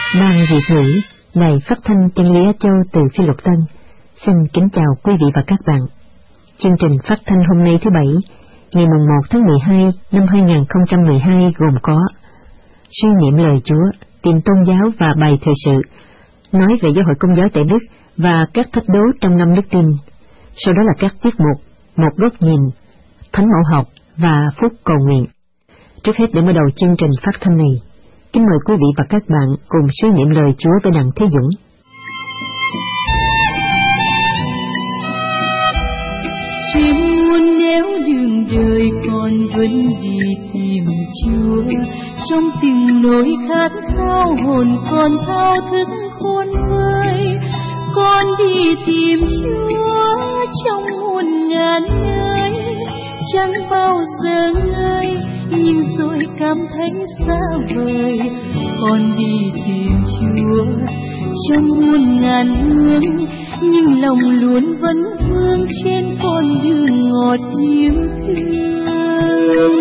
Ban Việt ngữ, Đài Phát thanh Chân lý Á Châu từ Phi Luật Tân, xin kính chào quý vị và các bạn. Chương trình phát thanh hôm nay thứ Bảy, ngày 1 tháng 12 năm 2012 gồm có suy niệm lời Chúa, tìm tôn giáo và bài thời sự, nói về giáo hội Công giáo tại Đức và các thách đố trong năm đức tin. Sau đó là các tiết mục, một góc nhìn, thánh mẫu học và phút cầu nguyện. Trước hết, để mở đầu chương trình phát thanh này, kính mời quý vị và các bạn cùng suy niệm lời Chúa với Đặng Thế Dũng. Chỉ muốn nếu đường đời con vẫn đi tìm Chúa, trong từng nỗi khát khao hồn con thao thức khôn vơi, con đi tìm Chúa trong muôn ngàn nơi, chẳng bao giờ ngơi nhưng rồi cảm thấy xa vời. Con đi tìm Chúa trong muôn ngàn hướng, nhưng lòng luôn vẫn vương trên con đường ngọt yêu thương.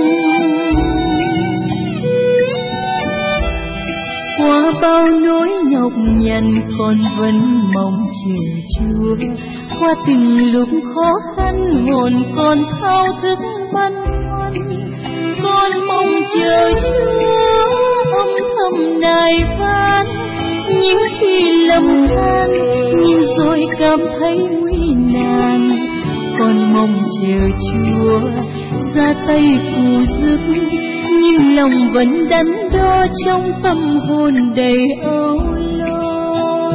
Qua bao nỗi nhọc nhằn con vẫn mong chờ Chúa, qua từng lúc khó khăn hồn con thao thức băn khoăn. Con mong chờ Chúa âm thầm đài vang, những khi lầm than nhưng rồi cảm thấy nguy nan. Con mong chờ Chúa ra tay phù giúp, nhưng lòng vẫn đắn đo trong tâm hồn đầy âu lo.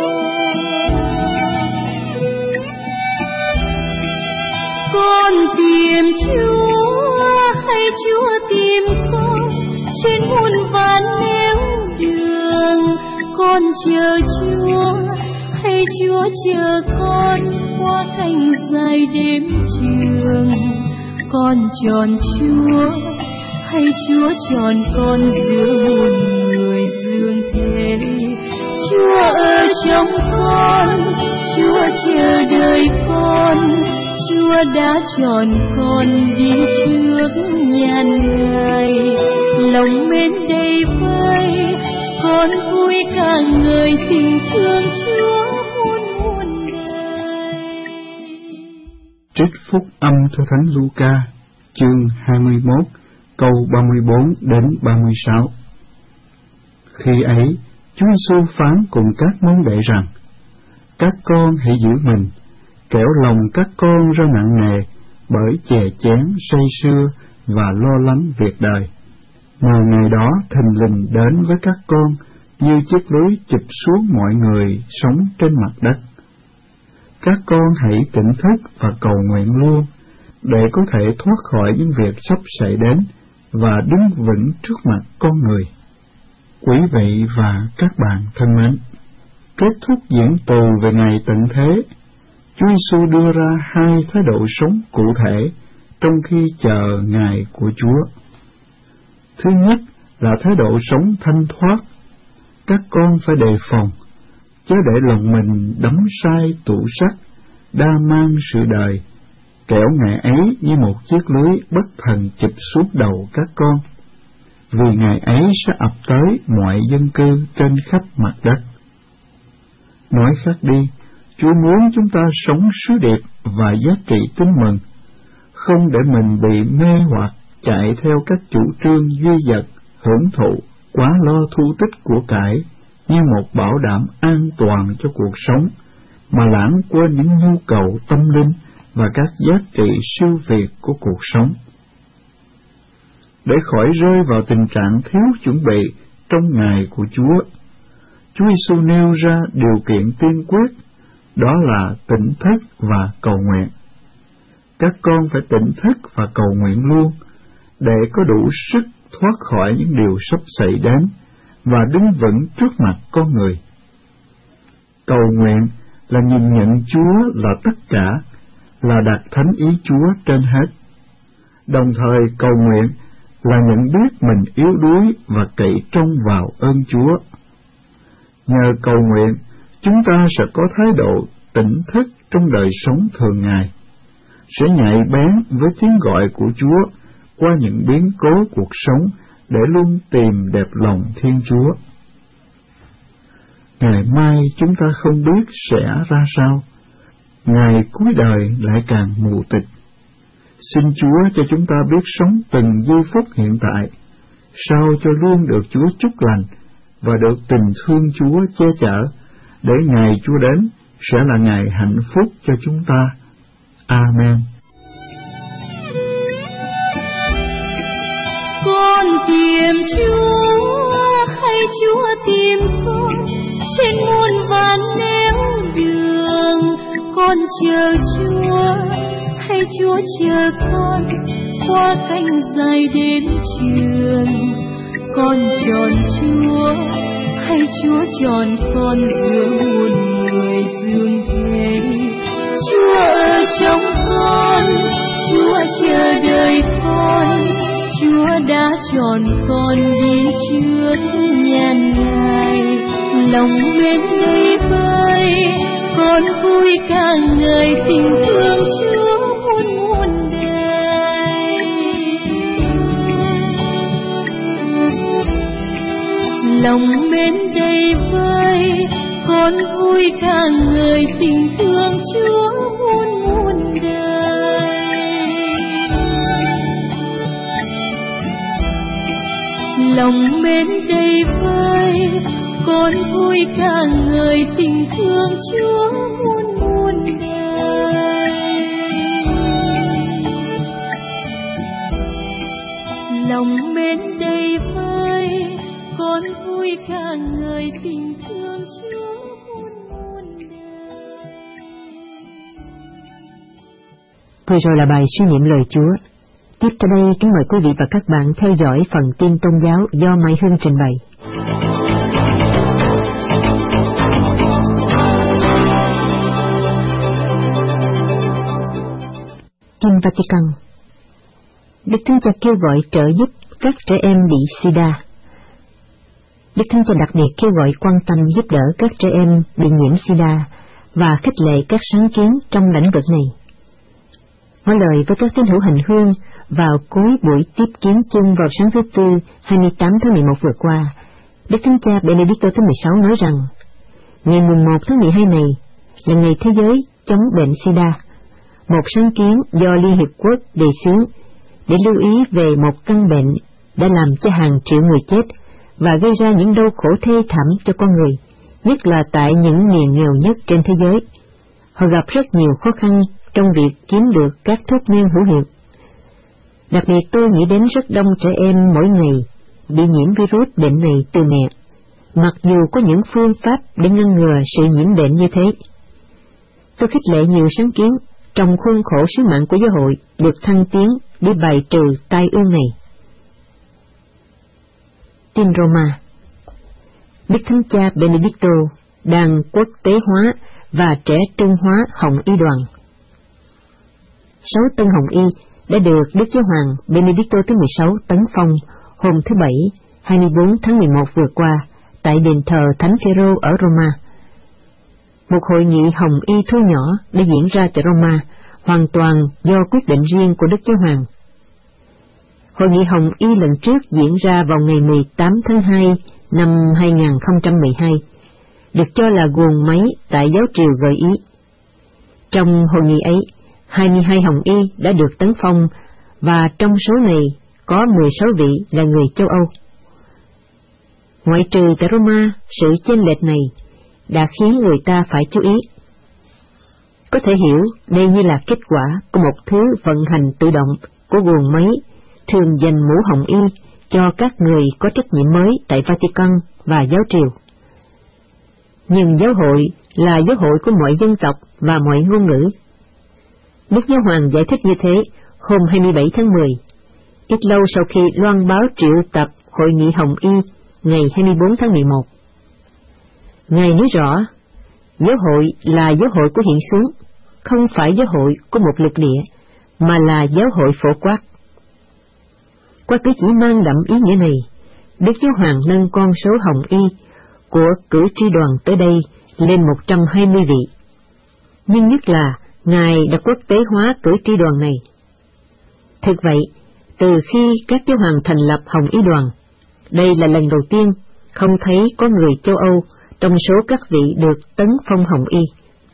Con tìm Chúa hay Chúa tìm con trên muôn vàn nẻo đường? Con chờ Chúa hay Chúa chờ con qua cánh dài đêm trường? Con chọn Chúa hay Chúa chọn con giữa muôn người dương thế? Chúa ở trong con, Chúa chờ đợi con, Chúa đã chọn con đi trước nhan Ngài. Lòng mến đầy vơi, con vui cả người tình thương Chúa muôn đời. Trích phúc âm theo Thánh Luca, chương 21, câu 34 đến 36. Khi ấy, Chúa Giêsu phán cùng các môn đệ rằng: các con hãy giữ mình, kẻo lòng các con ra nặng nề bởi chè chén say sưa và lo lắng việc đời. Mà ngày đó thình lình đến với các con như chiếc lưới chụp xuống mọi người sống trên mặt đất. Các con hãy tỉnh thức và cầu nguyện luôn, để có thể thoát khỏi những việc sắp xảy đến và đứng vững trước mặt con người. Quý vị và các bạn thân mến, kết thúc diễn tù về ngày tận thế, Chúa Giêsu đưa ra hai thái độ sống cụ thể trong khi chờ ngày của Chúa. Thứ nhất là thái độ sống thanh thoát. Các con phải đề phòng, chớ để lòng mình đắm say tủ sắt, đa mang sự đời, kẻo ngày ấy như một chiếc lưới bất thần chụp xuống đầu các con, vì ngày ấy sẽ ập tới mọi dân cư trên khắp mặt đất. Nói khác đi, Chúa muốn chúng ta sống sứ điệp và giá trị tin mừng, không để mình bị mê hoặc chạy theo các chủ trương duy vật, hưởng thụ, quá lo thu tích của cải như một bảo đảm an toàn cho cuộc sống, mà lãng quên những nhu cầu tâm linh và các giá trị siêu việt của cuộc sống. Để khỏi rơi vào tình trạng thiếu chuẩn bị trong ngày của Chúa Giêsu nêu ra điều kiện tiên quyết, đó là tỉnh thức và cầu nguyện. Các con phải tỉnh thức và cầu nguyện luôn, để có đủ sức thoát khỏi những điều sắp xảy đến và đứng vững trước mặt con người. Cầu nguyện là nhìn nhận Chúa là tất cả, là đặt thánh ý Chúa trên hết. Đồng thời cầu nguyện là nhận biết mình yếu đuối và cậy trông vào ơn Chúa. Nhờ cầu nguyện, chúng ta sẽ có thái độ tỉnh thức trong đời sống thường ngày, sẽ nhạy bén với tiếng gọi của Chúa qua những biến cố cuộc sống để luôn tìm đẹp lòng Thiên Chúa. ngày mai chúng ta không biết sẽ ra sao, ngày cuối đời lại càng mù tịch. Xin Chúa cho chúng ta biết sống từng giây phút hiện tại, sao cho luôn được Chúa chúc lành và được tình thương Chúa che chở, để ngày Chúa đến sẽ là ngày hạnh phúc cho chúng ta. Amen. Con tìm Chúa hay Chúa tìm con, trên muôn vàn nẻo đường. Con chờ Chúa hay Chúa chờ con, qua cánh dài đến trường. Con chọn Chúa hay Chúa chọn con, giữa muôn người dương thế. Chúa ở trong con, Chúa chờ đợi con, Chúa đã chọn con đi trước nhà Ngài. Lòng bên đây vơi, con vui ca ngợi tình thương Chúa muôn muôn đời. Lòng bên đây vơi, con vui ca ngợi tình thương Chúa muôn muôn đời. Lòng bên đây vơi, con vui ca ngợi tình thương Chúa muôn muôn đời. Lòng bên đây vơi, con vui ca ngợi tình thương Chúa muôn muôn đời. Vừa rồi là bài suy niệm lời Chúa. Tiếp tới đây, kính mời quý vị và các bạn theo dõi phần tin tôn giáo do Mai Hương trình bày. Kinh Vatican. Đức Thánh Cha kêu gọi trợ giúp các trẻ em bị SIDA. Đức Thánh Cha đặc biệt kêu gọi quan tâm giúp đỡ các trẻ em bị nhiễm SIDA và khích lệ các sáng kiến trong lĩnh vực này. Nói lời với các tín hữu hành hương vào cuối buổi tiếp kiến chung vào sáng thứ Tư 28 tháng 11 vừa qua, Đức Thánh Cha Benedicto thứ 16 nói rằng, ngày mùng 1 tháng 12 này là ngày thế giới chống bệnh SIDA, một sáng kiến do Liên Hiệp Quốc đề xướng để lưu ý về một căn bệnh đã làm cho hàng triệu người chết và gây ra những đau khổ thê thảm cho con người, nhất là tại những miền nghèo nhất trên thế giới. Họ gặp rất nhiều khó khăn trong việc kiếm được các thuốc men hữu hiệu. Đặc biệt tôi nghĩ đến rất đông trẻ em mỗi ngày bị nhiễm virus bệnh này từ mẹ, mặc dù có những phương pháp để ngăn ngừa sự nhiễm bệnh như thế. Tôi khích lệ nhiều sáng kiến trong khuôn khổ sứ mạng của giáo hội được thăng tiến để bài trừ tai ương này. Tin Roma. Đức Thánh Cha Benedicto đang quốc tế hóa và trẻ trung hóa Hồng Y đoàn. 6 tân Hồng Y đã được Đức Giáo Hoàng Benedicto thứ 16 tấn phong hôm thứ Bảy 24 tháng 11 vừa qua tại đền thờ Thánh Phêrô ở Roma. Một hội nghị Hồng Y thu nhỏ đã diễn ra tại Roma, hoàn toàn do quyết định riêng của Đức Giáo Hoàng. Hội nghị Hồng Y lần trước diễn ra vào ngày 18 tháng 2 năm 2012, được cho là guồng máy tại giáo triều gợi ý. Trong hội nghị ấy, 22 Hồng Y đã được tấn phong, và trong số này có 16 vị là người châu Âu. Ngoại trừ tại Roma, sự chênh lệch này đã khiến người ta phải chú ý. Có thể hiểu đây như là kết quả của một thứ vận hành tự động của guồng máy thường dành mũ Hồng Y cho các người có trách nhiệm mới tại Vatican và giáo triều. Nhưng giáo hội là giáo hội của mọi dân tộc và mọi ngôn ngữ. Đức Giáo Hoàng giải thích như thế hôm 27 tháng 10, ít lâu sau khi loan báo triệu tập Hội nghị Hồng Y ngày 24 tháng 11. Ngài nói rõ, giáo hội là giáo hội của hiện xuống, không phải giáo hội của một lục địa, mà là giáo hội phổ quát. Qua cử chỉ mang đậm ý nghĩa này, Đức Giáo Hoàng nâng con số Hồng Y của cử tri đoàn tới đây lên 120 vị. Nhưng nhất là Ngài đã quốc tế hóa cử tri đoàn này. Thực vậy, từ khi các giáo hoàng thành lập Hồng Y đoàn, đây là lần đầu tiên không thấy có người châu Âu trong số các vị được tấn phong hồng y.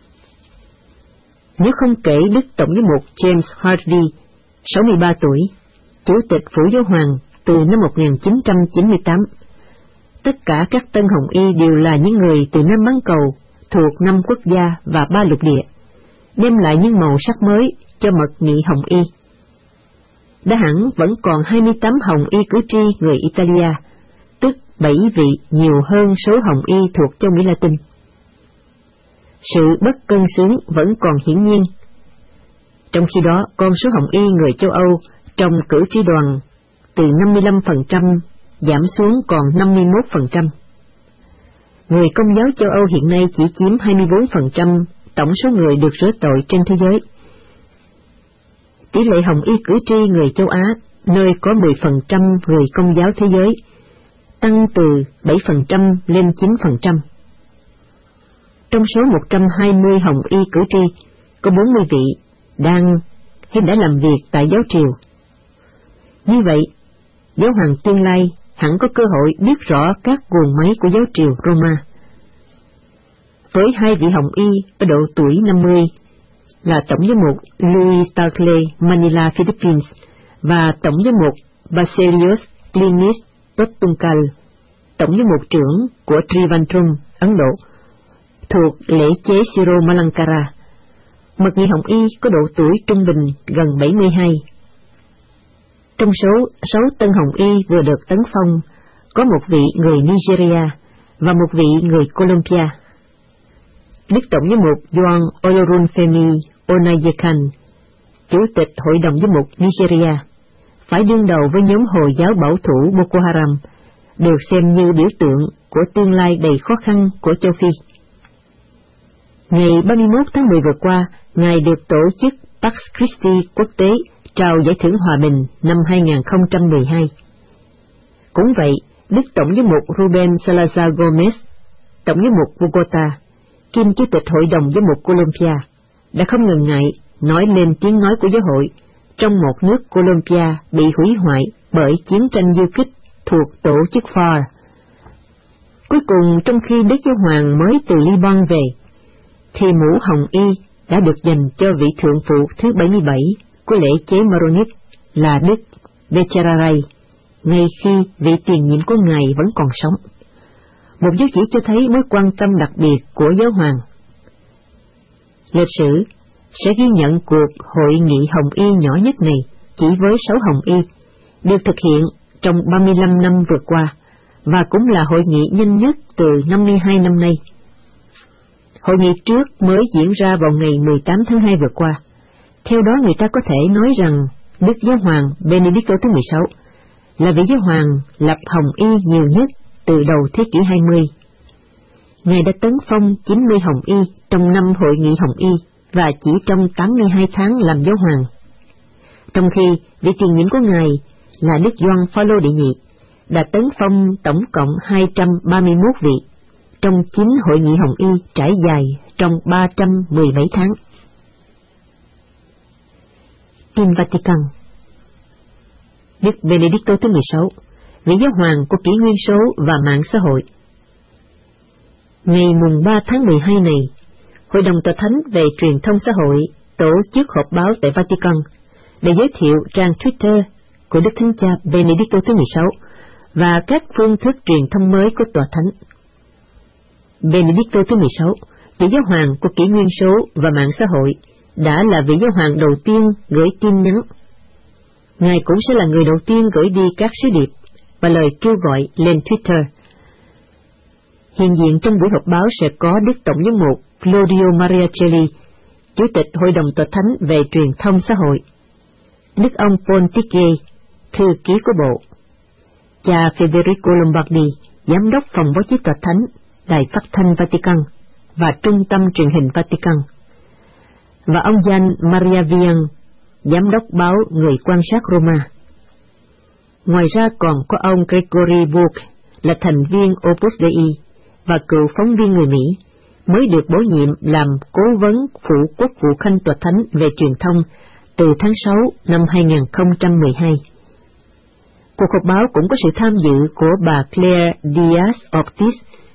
Nếu không kể Đức Tổng giám mục James Hardy, 63 tuổi, Chủ tịch Phủ Giáo hoàng từ năm 1998, tất cả các tân hồng y đều là những người từ Nam bán cầu, thuộc 5 quốc gia và 3 lục địa, đem lại những màu sắc mới cho mật nghị hồng y. Đã hẳn vẫn còn 28 hồng y cử tri người Italia, tức 7 vị nhiều hơn số hồng y thuộc châu Mỹ Latin. Sự bất cân xứng vẫn còn hiển nhiên. Trong khi đó, con số hồng y người châu Âu trong cử tri đoàn từ 55% giảm xuống còn 51%. Người Công giáo châu Âu hiện nay chỉ chiếm 24% tổng số người được rửa tội trên thế giới. Tỷ lệ hồng y cử tri người châu Á, nơi có 10% người Công giáo thế giới, tăng từ 7% lên 9%. Trong số 120 hồng y cử tri, có 40 vị đang hay đã làm việc tại giáo triều. Như vậy, giáo hoàng tương lai hẳn có cơ hội biết rõ các guồng máy của giáo triều Roma. Với 2 vị hồng y ở độ tuổi 50 là Tổng giám mục Luis Tagle Manila, Philippines, và Tổng giám mục Baselios Klinis Tottunkal, Tổng giám mục trưởng của Trivandrum, Ấn Độ, thuộc lễ chế Siro Malankara. Mật nghị hồng y có độ tuổi trung bình gần 72. Trong số 6 tân hồng y vừa được tấn phong, có một vị người Nigeria và một vị người Colombia. Đức Tổng giám mục Juan Olorunfemi Onayekan, Chủ tịch Hội đồng giám mục Nigeria, phải đương đầu với nhóm Hồi giáo bảo thủ Boko Haram, được xem như biểu tượng của tương lai đầy khó khăn của châu Phi. Ngày 31 tháng 10 vừa qua, Ngài được tổ chức Pax Christi quốc tế trao giải thưởng hòa bình năm 2012. Cũng vậy, Đức Tổng giám mục Ruben Salazar Gomez, Tổng giám mục Bogota, kiêm Chủ tịch Hội đồng giám mục Colombia, đã không ngần ngại nói lên tiếng nói của giáo hội trong một nước Colombia bị hủy hoại bởi chiến tranh du kích thuộc tổ chức FARC. Cuối cùng, trong khi Đức Giáo hoàng mới từ Liban về, thì mũ hồng y đã được dành cho vị thượng phụ thứ 77 của lễ chế Maronit là Đức Bechararay, ngay khi vị tiền nhiệm của Ngài vẫn còn sống. Một dấu chỉ cho thấy mối quan tâm đặc biệt của giáo hoàng. Lịch sử sẽ ghi nhận cuộc hội nghị hồng y nhỏ nhất này chỉ với 6 hồng y, được thực hiện trong 35 năm vừa qua, và cũng là hội nghị nhanh nhất từ 52 năm nay. Hội nghị trước mới diễn ra vào ngày 18 tháng 2 vừa qua. Theo đó người ta có thể nói rằng Đức Giáo hoàng Benedicto thứ 16 là vị giáo hoàng lập hồng y nhiều nhất từ đầu thế kỷ 20. Ngài đã tấn phong 90 hồng y trong 5 hội nghị hồng y và chỉ trong 82 tháng làm giáo hoàng. Trong khi vị tiền nhiệm của Ngài là Đức Gioan Phaolô đệ nhị đã tấn phong tổng cộng 231 vị trong 9 hội nghị hồng y trải dài trong 317 tháng. Tin Vatican. Đức Benedicto thứ 16, vị giáo hoàng của kỷ nguyên số và mạng xã hội. Ngày mùng 3 tháng 12 này, Hội đồng Tòa Thánh về truyền thông xã hội tổ chức họp báo tại Vatican để giới thiệu trang Twitter của Đức Thánh Cha Benedicto thứ 16 và các phương thức truyền thông mới của Tòa Thánh. Benedicto thứ 16, vị giáo hoàng của kỷ nguyên số và mạng xã hội, đã là vị giáo hoàng đầu tiên gửi tin nhắn. Ngài cũng sẽ là người đầu tiên gửi đi các sứ điệp và lời kêu gọi lên Twitter. Hiện diện trong buổi họp báo sẽ có Đức Tổng giám mục Claudio Maria Celli, Chủ tịch Hội đồng Tòa Thánh về truyền thông xã hội, Đức ông Pontiche, thư ký của Bộ, cha Federico Lombardi, Giám đốc Phòng Báo chí Tòa Thánh, Đài Phát thanh Vatican và Trung tâm Truyền hình Vatican, và ông Jan Maria Vian, Giám đốc báo Người quan sát Roma. Ngoài ra còn có ông Gregory Bourke, là thành viên Opus Dei và cựu phóng viên người Mỹ, mới được bổ nhiệm làm cố vấn phụ quốc vụ khanh Tòa Thánh về truyền thông từ tháng 6 năm 2012. Cuộc họp báo cũng có sự tham dự của bà Claire Diaz Ortiz,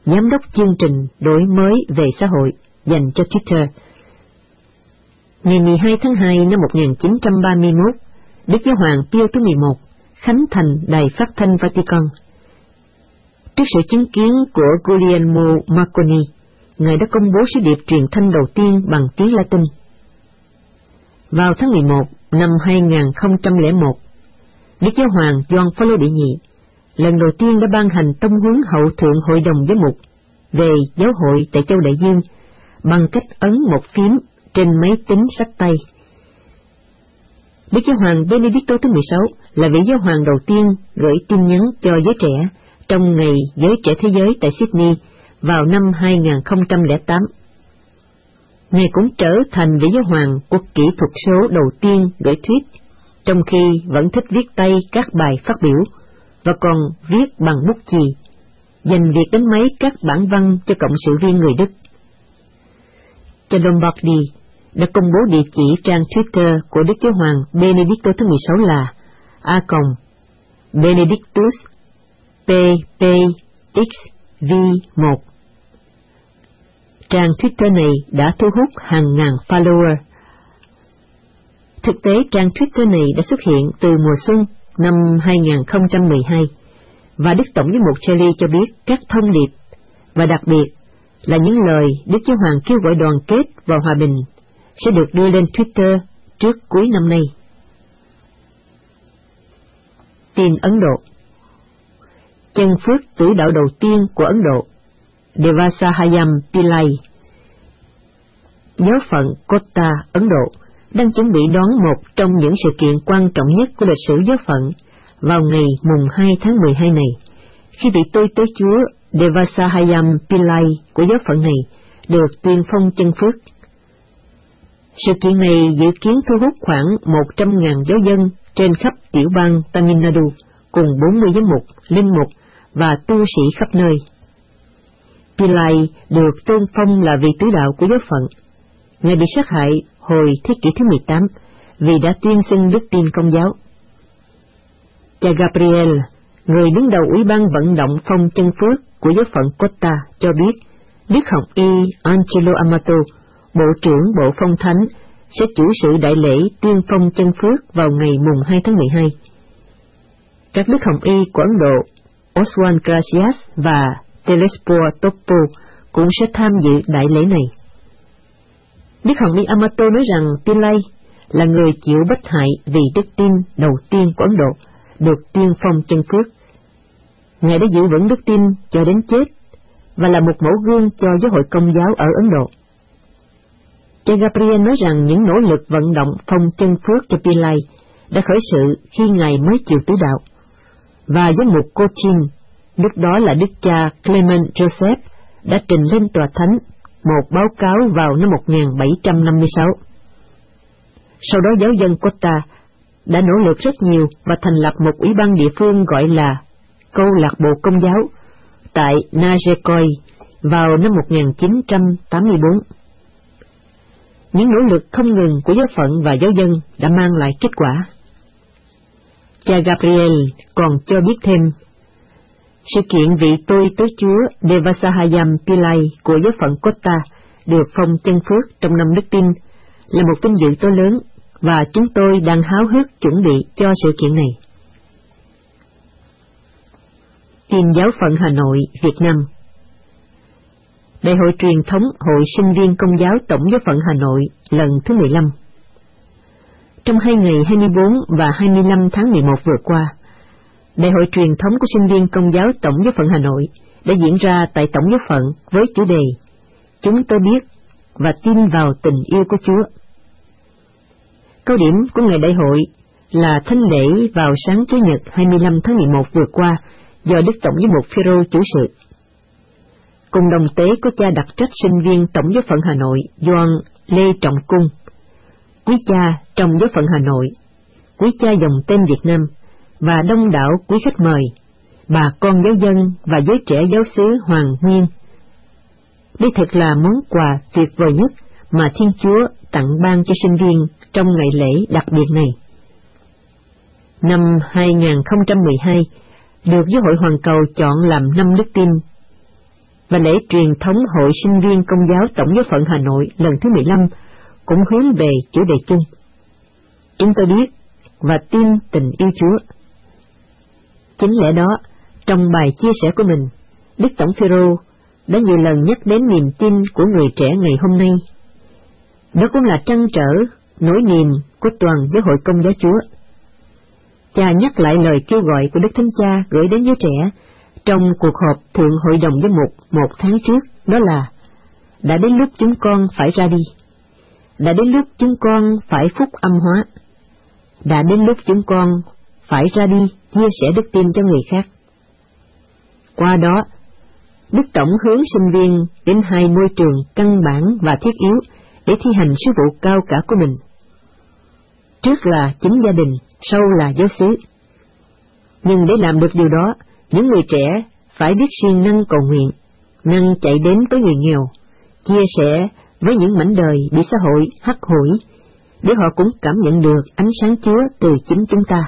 giám đốc chương trình đổi mới về xã hội dành cho Twitter. Ngày 12 tháng 2 năm 1931, Đức Giáo hoàng Pio thứ 11 khánh thành đài phát thanh Vatican. Trước sự chứng kiến của Guglielmo Marconi, Ngài đã công bố sứ điệp truyền thanh đầu tiên bằng tiếng Latin. Vào tháng 11 năm 2001, Đức Giáo hoàng Gioan Phaolô đệ nhị lần đầu tiên đã ban hành tông huấn hậu thượng hội đồng giám mục về giáo hội tại châu Đại Dương bằng cách ấn một phím trên máy tính xách tay. Đức Giáo hoàng Benedicto thứ 16 là vị giáo hoàng đầu tiên gửi tin nhắn cho giới trẻ trong ngày giới trẻ thế giới tại Sydney vào năm 2008. Ngài cũng trở thành vị giáo hoàng của kỹ thuật số đầu tiên gửi tweet, trong khi vẫn thích viết tay các bài phát biểu và còn viết bằng bút chì, dành việc đánh máy các bản văn cho cộng sự viên người Đức. Cha Lombardi đã công bố địa chỉ trang Twitter của Đức Giáo hoàng Benedicto thứ 16 là @Benedictus ppxv1. Trang Twitter này đã thu hút hàng ngàn follower. Thực tế, trang Twitter này đã xuất hiện từ mùa xuân năm 2012, và Đức Tổng giám mục Charlie cho biết các thông điệp, và đặc biệt là những lời Đức Giáo hoàng kêu gọi đoàn kết và hòa bình, sẽ được đưa lên Twitter trước cuối năm nay. Tin Ấn Độ. Chân phước tử đạo đầu tiên của Ấn Độ, Devasahayam Pillai, giáo phận Kota, Ấn Độ, đang chuẩn bị đón một trong những sự kiện quan trọng nhất của lịch sử giáo phận vào ngày mùng 2 tháng 12 này, khi vị tôi tớ Chúa Devasahayam Pillai của giáo phận này được tuyên phong chân phước. Sự kiện này dự kiến thu hút khoảng 100.000 giáo dân trên khắp tiểu bang Tamil Nadu, cùng 40 giám mục, linh mục và tu sĩ khắp nơi. Pillai được tôn phong là vị tứ đạo của giáo phận. Ngài bị sát hại hồi thế kỷ thứ 18 vì đã tuyên xưng đức tin Công giáo. Cha Gabriel, người đứng đầu Ủy ban vận động phong chân phước của giáo phận Kota, cho biết Đức Hồng Y Angelo Amato, Bộ trưởng Bộ Phong Thánh, sẽ chủ sự đại lễ tuyên phong chân phước vào ngày mùng 2 tháng 12. Các Đức Hồng Y của Ấn Độ, Oswald Gracias và Telespo Topo, cũng sẽ tham dự đại lễ này. Đức Hồng Y Amato nói rằng Pillai là người chịu bách hại vì đức tin đầu tiên của Ấn Độ được tuyên phong chân phước. Ngài đã giữ vững đức tin cho đến chết và là một mẫu gương cho giáo hội Công giáo ở Ấn Độ. Cha Gabriel nói rằng những nỗ lực vận động phong chân phước cho Pillai đã khởi sự khi Ngài mới chịu tứ đạo, và giám mục Cochin, lúc đó là Đức cha Clement Joseph, đã trình lên tòa thánh một báo cáo vào năm 1756. Sau đó giáo dân Kota đã nỗ lực rất nhiều và thành lập một ủy ban địa phương gọi là Câu lạc bộ Công giáo tại Nagercoil vào năm 1984. Những nỗ lực không ngừng của giáo phận và giáo dân đã mang lại kết quả. Cha Gabriel còn cho biết thêm, sự kiện vị tôi tớ Chúa Devasahayam Pillai của giáo phận Kota được phong chân phước trong năm đức tin là một vinh dự to lớn, và chúng tôi đang háo hức chuẩn bị cho sự kiện này. Tin giáo phận Hà Nội, Việt Nam. Đại hội truyền thống Hội sinh viên Công giáo Tổng giáo phận Hà Nội lần thứ 15. Trong 2 ngày 24 và 25 tháng 11 vừa qua, Đại hội truyền thống của sinh viên Công giáo Tổng giáo phận Hà Nội đã diễn ra tại Tổng giáo phận với chủ đề Chúng tôi biết và tin vào tình yêu của Chúa. Câu điểm của ngày đại hội là thánh lễ vào sáng Chủ nhật 25 tháng 11 vừa qua do Đức Tổng giám mục Phêrô chủ sự. Cùng đồng tế có cha đặc trách sinh viên Tổng giáo phận Hà Nội Gioan Lê Trọng Cung, quý cha trong giáo phận Hà Nội, quý cha dòng tên Việt Nam và đông đảo quý khách mời, bà con giáo dân và giới trẻ giáo xứ Hoàng Nguyên. Đây thật là món quà tuyệt vời nhất mà Thiên Chúa tặng ban cho sinh viên trong ngày lễ đặc biệt này. Năm 2012 được Giáo hội Hoàn Cầu chọn làm năm đức tin. và lễ truyền thống Hội Sinh viên Công giáo Tổng giáo phận Hà Nội lần thứ 15 cũng hướng về chủ đề chung. Chúng tôi biết và tin tình yêu Chúa. Chính lẽ đó, trong bài chia sẻ của mình, Đức Tổng Phêrô đã nhiều lần nhắc đến niềm tin của người trẻ ngày hôm nay. Đó cũng là trăn trở, nỗi niềm của toàn giáo hội Công giáo Chúa. Cha nhắc lại lời kêu gọi của Đức Thánh Cha gửi đến giới trẻ trong cuộc họp Thượng Hội đồng Giám mục 1 tháng trước, đó là: đã đến lúc chúng con phải ra đi, đã đến lúc chúng con phải phúc âm hóa, đã đến lúc chúng con phải ra đi chia sẻ đức tin cho người khác. Qua đó, Đức Tổng hướng sinh viên đến 2 môi trường căn bản và thiết yếu để thi hành sứ vụ cao cả của mình. Trước là chính gia đình, sau là giáo xứ. Nhưng để làm được điều đó, những người trẻ phải biết siêng năng cầu nguyện, năng chạy đến với người nghèo, chia sẻ với những mảnh đời bị xã hội hắt hủi, để họ cũng cảm nhận được ánh sáng Chúa từ chính chúng ta.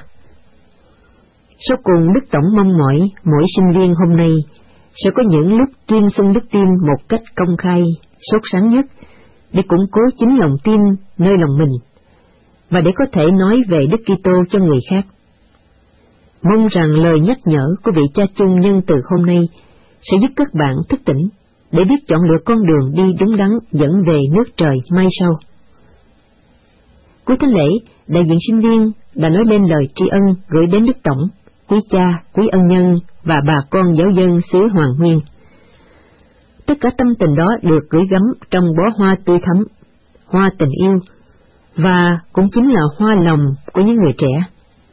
Sau cùng, Đức Tổng mong mỏi mỗi sinh viên hôm nay sẽ có những lúc tuyên xưng đức tin một cách công khai, sốt sắng nhất, để củng cố chính lòng tin nơi lòng mình, và để có thể nói về Đức Kitô cho người khác. Mong rằng lời nhắc nhở của vị cha chung nhân từ hôm nay sẽ giúp các bạn thức tỉnh, để biết chọn lựa con đường đi đúng đắn dẫn về nước trời mai sau. Cuối thánh lễ, đại diện sinh viên đã nói lên lời tri ân gửi đến Đức Tổng, quý cha, quý ân nhân và bà con giáo dân xứ Hoàng Nguyên. Tất cả tâm tình đó được gửi gắm trong bó hoa tươi thắm, hoa tình yêu, và cũng chính là hoa lòng của những người trẻ.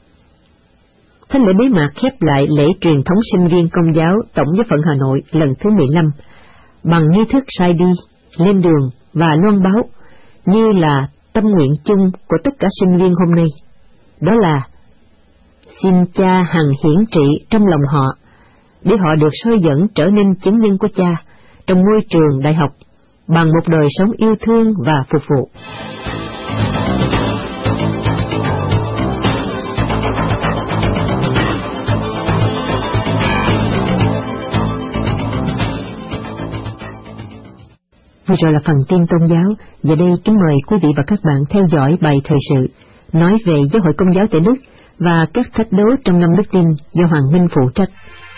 Thánh lễ bế mạc khép lại lễ truyền thống sinh viên Công giáo Tổng giáo phận Hà Nội lần thứ 15 bằng nghi thức sai đi, lên đường và loan báo, như là tâm nguyện chung của tất cả sinh viên hôm nay. Đó là: xin Cha hằng hiển trị trong lòng họ, để họ được soi dẫn trở nên chứng nhân của Cha trong môi trường đại học, bằng một đời sống yêu thương và phục vụ. Vừa rồi là phần tin tôn giáo. Giờ đây kính mời quý vị và các bạn theo dõi bài thời sự nói về Giáo hội Công giáo tại Đức và các thách đố trong năm đức tin do Hoàng Minh phụ trách.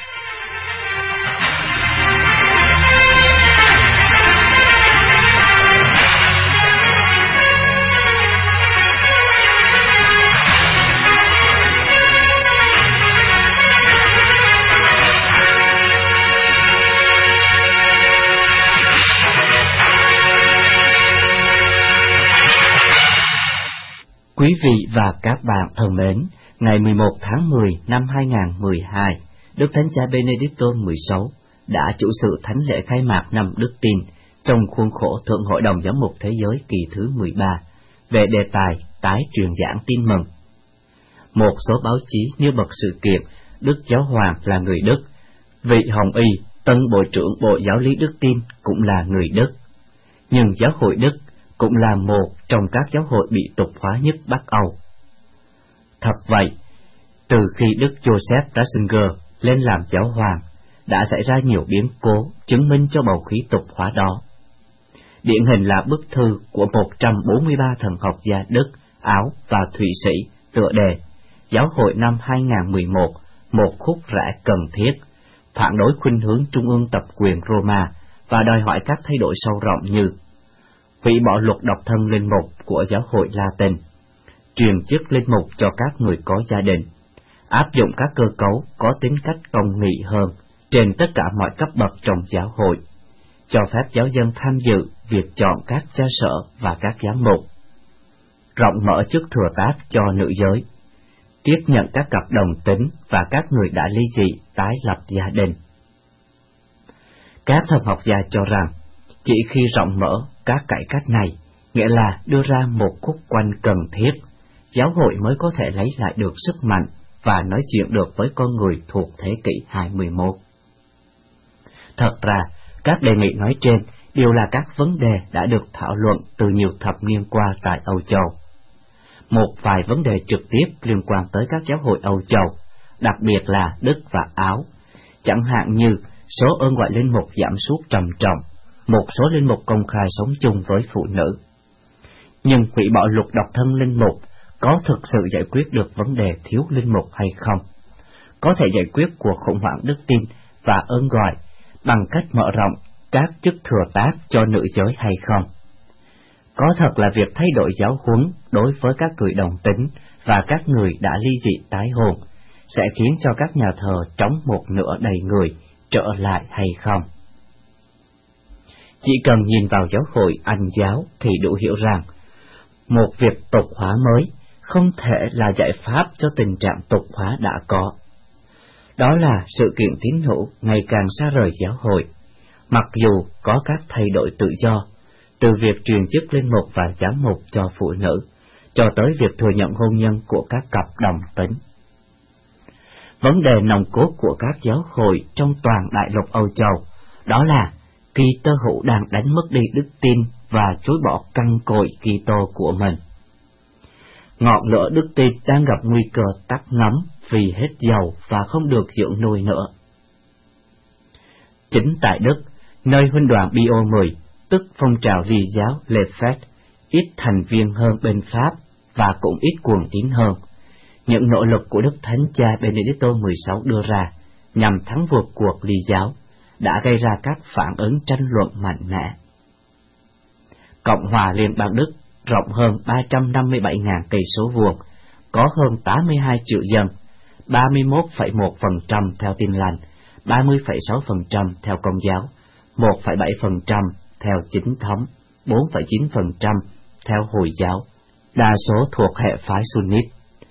Quý vị và các bạn thân mến, ngày 11 tháng 10 năm 2012, Đức Thánh Cha Benedicto XVI đã chủ sự thánh lễ khai mạc năm đức tin trong khuôn khổ Thượng Hội đồng Giám mục Thế giới kỳ thứ 13 về đề tài tái truyền giảng tin mừng. Một số báo chí nêu bật sự kiện Đức Giáo Hoàng là người Đức, vị Hồng Y, tân Bộ trưởng Bộ Giáo lý Đức tin cũng là người Đức. Nhưng Giáo hội Đức cũng là một trong các giáo hội bị tục hóa nhất Bắc Âu. Thật vậy, từ khi Đức Joseph Ratzinger lên làm giáo hoàng, đã xảy ra nhiều biến cố chứng minh cho bầu khí tục hóa đó. Điển hình là bức thư của 143 thần học gia Đức, Áo và Thụy Sĩ tựa đề Giáo hội năm 2011, một khúc rẽ cần thiết, phản đối khuynh hướng trung ương tập quyền Roma và đòi hỏi các thay đổi sâu rộng như hủy bỏ luật độc thân linh mục của giáo hội Latin, truyền chức linh mục cho các người có gia đình, áp dụng các cơ cấu có tính cách công nghị hơn trên tất cả mọi cấp bậc trong giáo hội, cho phép giáo dân tham dự việc chọn các cha sở và các giám mục, rộng mở chức thừa tác cho nữ giới, tiếp nhận các cặp đồng tính và các người đã ly dị tái lập gia đình. Các thần học gia cho rằng, chỉ khi rộng mở các cải cách này, nghĩa là đưa ra một khúc quanh cần thiết, giáo hội mới có thể lấy lại được sức mạnh và nói chuyện được với con người thuộc thế kỷ 21. Thật ra, các đề nghị nói trên đều là các vấn đề đã được thảo luận từ nhiều thập niên qua tại Âu Châu. Một vài vấn đề trực tiếp liên quan tới các giáo hội Âu Châu, đặc biệt là Đức và Áo, chẳng hạn như số ơn gọi linh mục giảm sút trầm trọng, một số linh mục công khai sống chung với phụ nữ. Nhưng hủy bỏ luật độc thân linh mục có thực sự giải quyết được vấn đề thiếu linh mục hay không? Có thể giải quyết cuộc khủng hoảng đức tin và ơn gọi bằng cách mở rộng các chức thừa tác cho nữ giới hay không? Có thật là việc thay đổi giáo huấn đối với các người đồng tính và các người đã ly dị tái hôn sẽ khiến cho các nhà thờ trống một nửa đầy người trở lại hay không? Chỉ cần nhìn vào giáo hội Anh giáo thì đủ hiểu rằng một việc tục hóa mới không thể là giải pháp cho tình trạng tục hóa đã có. Đó là sự kiện tín hữu ngày càng xa rời giáo hội, mặc dù có các thay đổi tự do, từ việc truyền chức linh mục và giám mục cho phụ nữ, cho tới việc thừa nhận hôn nhân của các cặp đồng tính. Vấn đề nòng cốt của các giáo hội trong toàn đại lục Âu Châu đó là Kitô hữu đang đánh mất đi đức tin và chối bỏ căn cội Kitô của mình. Ngọn lửa đức tin đang gặp nguy cơ tắt ngấm vì hết dầu và không được dưỡng nuôi nữa. Chính tại Đức, nơi huynh đoàn Pio 10, tức phong trào Ly giáo Lefebvre, ít thành viên hơn bên Pháp và cũng ít cuồng tín hơn, những nỗ lực của Đức Thánh Cha Benedicto XVI đưa ra nhằm thắng vượt cuộc Ly giáo đã gây ra các phản ứng tranh luận mạnh mẽ. Cộng hòa Liên bang Đức rộng hơn 357.000 cây số vuông, có hơn 82 triệu dân, 31,1% theo Tin lành, 30,6% theo Công giáo, 1,7% theo Chính thống, 4,9% theo Hồi giáo, đa số thuộc hệ phái Sunnit,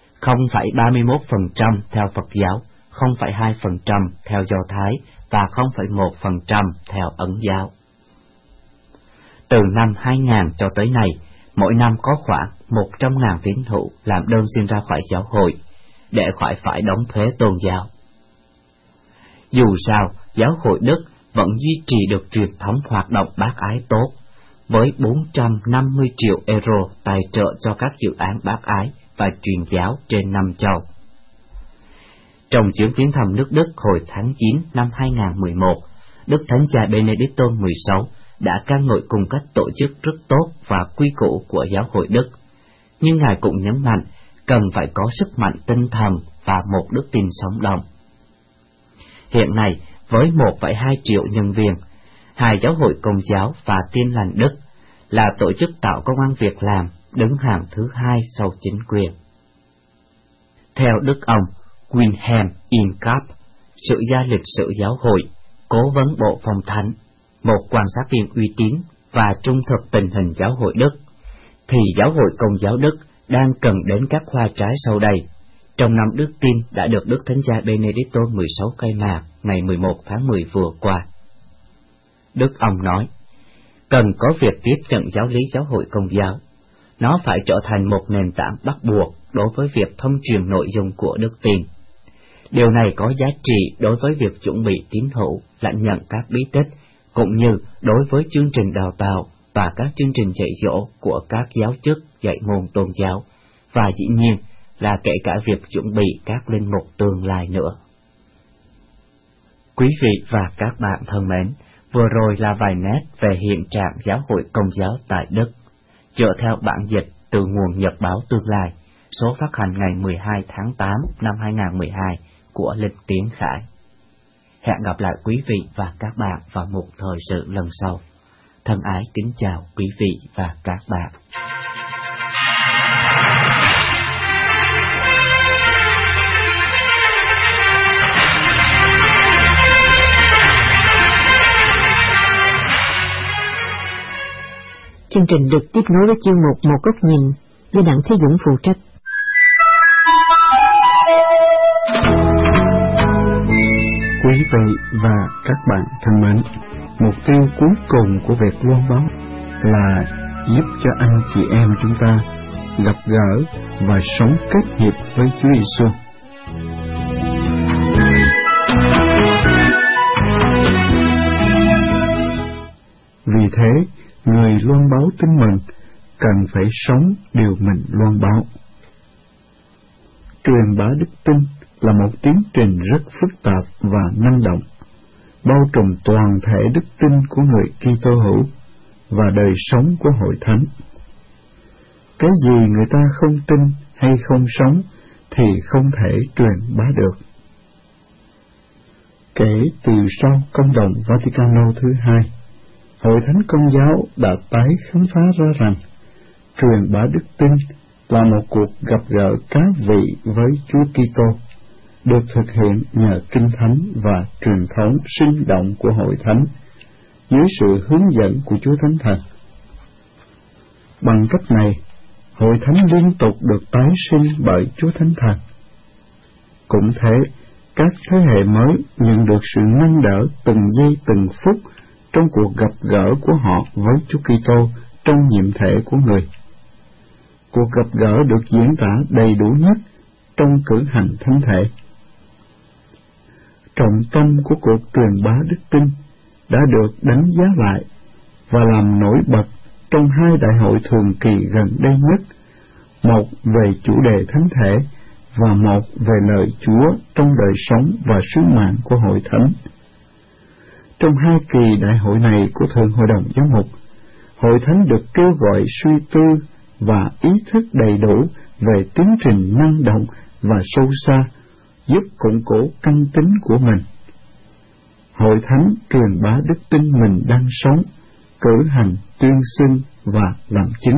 0,31% theo Phật giáo, 0,2% theo Do Thái và 0,1% theo Ấn giáo. Từ năm 2000 cho tới nay, mỗi năm có khoảng 100.000 tín hữu làm đơn xin ra khỏi giáo hội để khỏi phải đóng thuế tôn giáo. Dù sao, giáo hội Đức vẫn duy trì được truyền thống hoạt động bác ái tốt, với 450 triệu euro tài trợ cho các dự án bác ái và truyền giáo trên 5 châu. Trong chuyến viếng thăm nước Đức hồi tháng 9 năm 2011, Đức Thánh Cha Benedicto XVI đã ca ngợi cùng cách tổ chức rất tốt và quy củ của giáo hội Đức, nhưng Ngài cũng nhấn mạnh cần phải có sức mạnh tinh thần và một đức tin sống động. Hiện nay, với 1,2 triệu nhân viên, hai giáo hội Công giáo và Tin lành Đức là tổ chức tạo công ăn việc làm đứng hàng thứ hai sau chính quyền. Theo Đức ông Wilhelm Inkamp, sử gia lịch sử giáo hội, cố vấn bộ phong thánh, một quan sát viên uy tín và trung thực tình hình giáo hội Đức, thì giáo hội Công giáo Đức đang cần đến các hoa trái sau đây, trong năm đức tin đã được Đức Thánh Cha Benedicto XVI khai mạc ngày 11 tháng 10 vừa qua. Đức ông nói, cần có việc tiếp nhận giáo lý giáo hội Công giáo. Nó phải trở thành một nền tảng bắt buộc đối với việc thông truyền nội dung của đức tin. Điều này có giá trị đối với việc chuẩn bị tín hữu lãnh nhận các bí tích, cũng như đối với chương trình đào tạo và các chương trình dạy dỗ của các giáo chức dạy môn tôn giáo, và dĩ nhiên là kể cả việc chuẩn bị các linh mục tương lai nữa. Quý vị và các bạn thân mến, vừa rồi là vài nét về hiện trạng giáo hội Công giáo tại Đức, dựa theo bản dịch từ nguồn Nhật báo Tương lai, số phát hành ngày 12 tháng 8 năm 2012 của Linh Tiến Khải. Hẹn gặp lại quý vị và các bạn vào một thời sự lần sau. Thân ái kính chào quý vị và các bạn. Chương trình được tiếp nối với chuyên mục Một Góc Nhìn do Đặng Thế Dũng phụ trách. Quý vị và các bạn thân mến, mục tiêu cuối cùng của việc loan báo là giúp cho anh chị em chúng ta gặp gỡ và sống kết hiệp với Chúa Giêsu. Vì thế, người loan báo tin mừng cần phải sống điều mình loan báo. Truyền bá đức tin là một tiến trình rất phức tạp và năng động. bao trùm toàn thể đức tin của người Kitô hữu và đời sống của hội thánh. Cái gì người ta không tin hay không sống thì không thể truyền bá được. Kể từ sau Công đồng Vaticano thứ hai, Hội Thánh Công giáo đã tái khám phá ra rằng truyền bá đức tin là một cuộc gặp gỡ cá vị với Chúa Kitô, được thực hiện nhờ Kinh Thánh và truyền thống sinh động của Hội Thánh, dưới sự hướng dẫn của Chúa Thánh Thần. Bằng cách này, Hội Thánh liên tục được tái sinh bởi Chúa Thánh Thần. Cũng thế, các thế hệ mới nhận được sự nâng đỡ từng giây từng phút trong cuộc gặp gỡ của họ với Chúa Kitô trong nhiệm thể của người. Cuộc gặp gỡ được diễn tả đầy đủ nhất trong cử hành thánh thể. Trọng tâm của cuộc truyền bá đức tin đã được đánh giá lại và làm nổi bật trong hai đại hội thường kỳ gần đây nhất, một về chủ đề thánh thể và một về lời Chúa trong đời sống và sứ mạng của Hội Thánh. Trong hai kỳ đại hội này của Thượng Hội đồng Giám mục, Hội Thánh được kêu gọi suy tư và ý thức đầy đủ về tiến trình năng động và sâu xa, giúp củng cố căn tính của mình. Hội Thánh truyền bá đức tin mình đang sống, cử hành, tuyên xưng và làm chứng.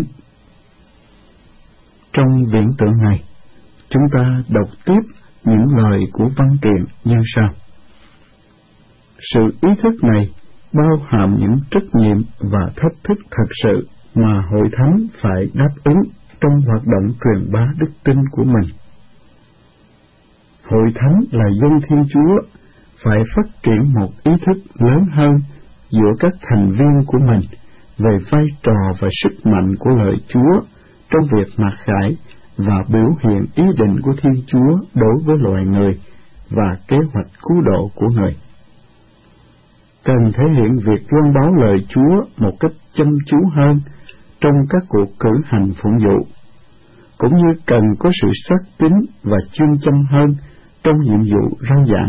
Trong viễn tượng này, chúng ta đọc tiếp những lời của văn kiện như sau. Sự ý thức này bao hàm những trách nhiệm và thách thức thật sự mà Hội Thánh phải đáp ứng trong hoạt động truyền bá đức tin của mình. Hội Thánh là dân Thiên Chúa, phải phát triển một ý thức lớn hơn giữa các thành viên của mình về vai trò và sức mạnh của lời Chúa trong việc mặc khải và biểu hiện ý định của Thiên Chúa đối với loài người và kế hoạch cứu độ của người. Cần thể hiện việc loan báo lời Chúa một cách chăm chú hơn trong các cuộc cử hành phụng vụ, cũng như cần có sự xác tín và chuyên chăm hơn trong nhiệm vụ rao giảng.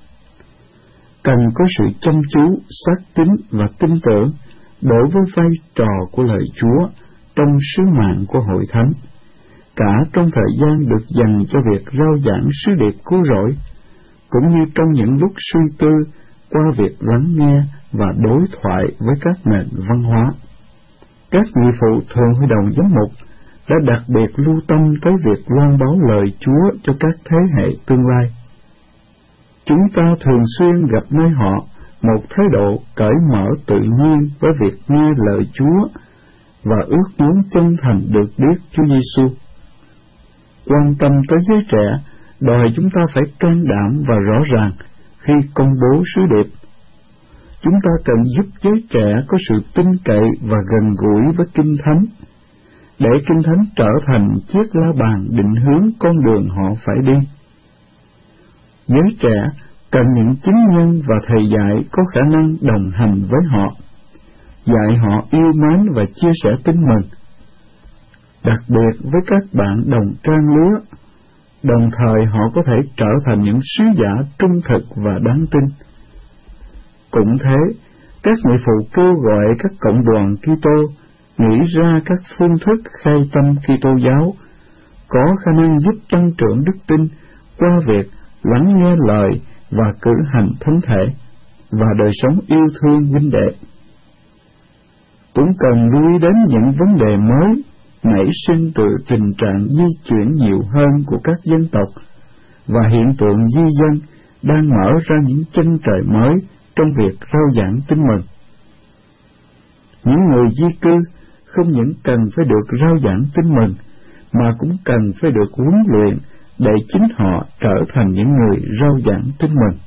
Cần có sự chăm chú, xác tín và tin tưởng đối với vai trò của lời Chúa trong sứ mạng của Hội Thánh, cả trong thời gian được dành cho việc rao giảng sứ điệp cứu rỗi, cũng như trong những lúc suy tư qua việc lắng nghe và đối thoại với các nền văn hóa. Các vị phụ Thượng Hội đồng Giám mục đã đặc biệt lưu tâm tới việc loan báo lời Chúa cho các thế hệ tương lai. Chúng ta thường xuyên gặp nơi họ một thái độ cởi mở tự nhiên với việc nghe lời Chúa và ước muốn chân thành được biết Chúa Giêsu. Quan tâm tới giới trẻ đòi chúng ta phải can đảm và rõ ràng khi công bố sứ điệp. Chúng ta cần giúp giới trẻ có sự tin cậy và gần gũi với Kinh Thánh, để Kinh Thánh trở thành chiếc la bàn định hướng con đường họ phải đi. Giới trẻ cần những chứng nhân và thầy dạy có khả năng đồng hành với họ, dạy họ yêu mến và chia sẻ tin mừng, đặc biệt với các bạn đồng trang lứa, đồng thời họ có thể trở thành những sứ giả trung thực và đáng tin. Cũng thế, các vị phụ kêu gọi các cộng đoàn Kitô nghĩ ra các phương thức khai tâm Kitô giáo có khả năng giúp tăng trưởng đức tin qua việc lắng nghe lời và cử hành thánh thể và đời sống yêu thương huynh đệ. Cũng cần lưu ý đến những vấn đề mới nảy sinh từ tình trạng di chuyển nhiều hơn của các dân tộc và hiện tượng di dân đang mở ra những chân trời mới trong việc rao giảng tin mừng. Những người di cư không những cần phải được rao giảng tin mừng, mà cũng cần phải được huấn luyện để chính họ trở thành những người rao giảng tin mừng.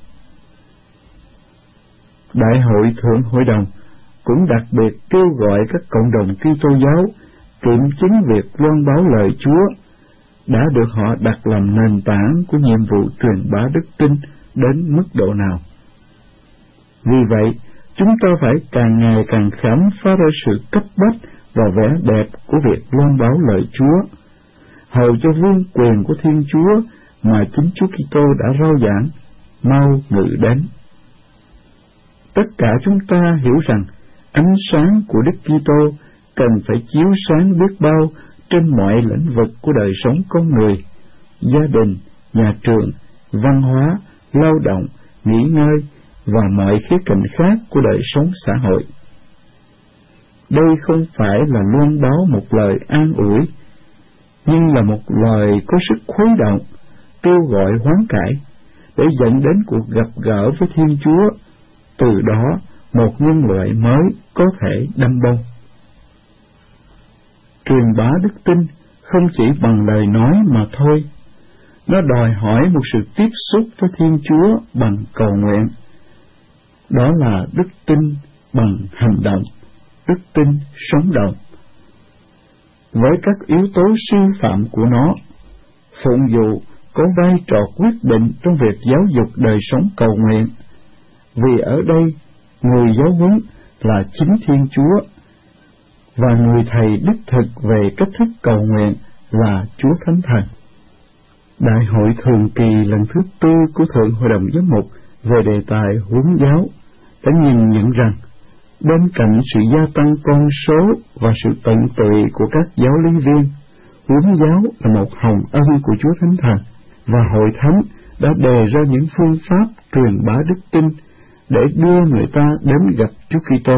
Đại hội Thượng Hội đồng cũng đặc biệt kêu gọi các cộng đồng Kitô giáo kiểm chứng việc loan báo lời Chúa đã được họ đặt làm nền tảng của nhiệm vụ truyền bá đức tin đến mức độ nào. Vì vậy, chúng ta phải càng ngày càng khám phá ra sự cấp bách và vẻ đẹp của việc loan báo lời Chúa, hầu cho vương quyền của Thiên Chúa mà chính Chúa Kitô đã rao giảng mau ngự đến. Tất cả chúng ta hiểu rằng ánh sáng của Đức Kitô cần phải chiếu sáng biết bao trên mọi lĩnh vực của đời sống con người, gia đình, nhà trường, văn hóa, lao động, nghỉ ngơi và mọi khía cạnh khác của đời sống xã hội. Đây không phải là loan báo một lời an ủi, nhưng là một lời có sức khuấy động, kêu gọi hoán cải, để dẫn đến cuộc gặp gỡ với Thiên Chúa, từ đó một nhân loại mới có thể đâm bông. Truyền bá đức tin không chỉ bằng lời nói mà thôi, nó đòi hỏi một sự tiếp xúc với Thiên Chúa bằng cầu nguyện. Đó là đức tin bằng hành động, đức tin sống động. Với các yếu tố sư phạm của nó, phụng vụ có vai trò quyết định trong việc giáo dục đời sống cầu nguyện, vì ở đây người giáo huấn là chính Thiên Chúa, và người thầy đích thực về cách thức cầu nguyện là Chúa Thánh Thần. Đại hội thường kỳ lần thứ 4 của Thượng Hội đồng Giám mục về đề tài huấn giáo đã nhìn nhận rằng, bên cạnh sự gia tăng con số và sự tận tụy của các giáo lý viên, huấn giáo là một hồng ân của Chúa Thánh Thần, và Hội Thánh đã đề ra những phương pháp truyền bá đức tin để đưa người ta đến gặp Chúa Kitô.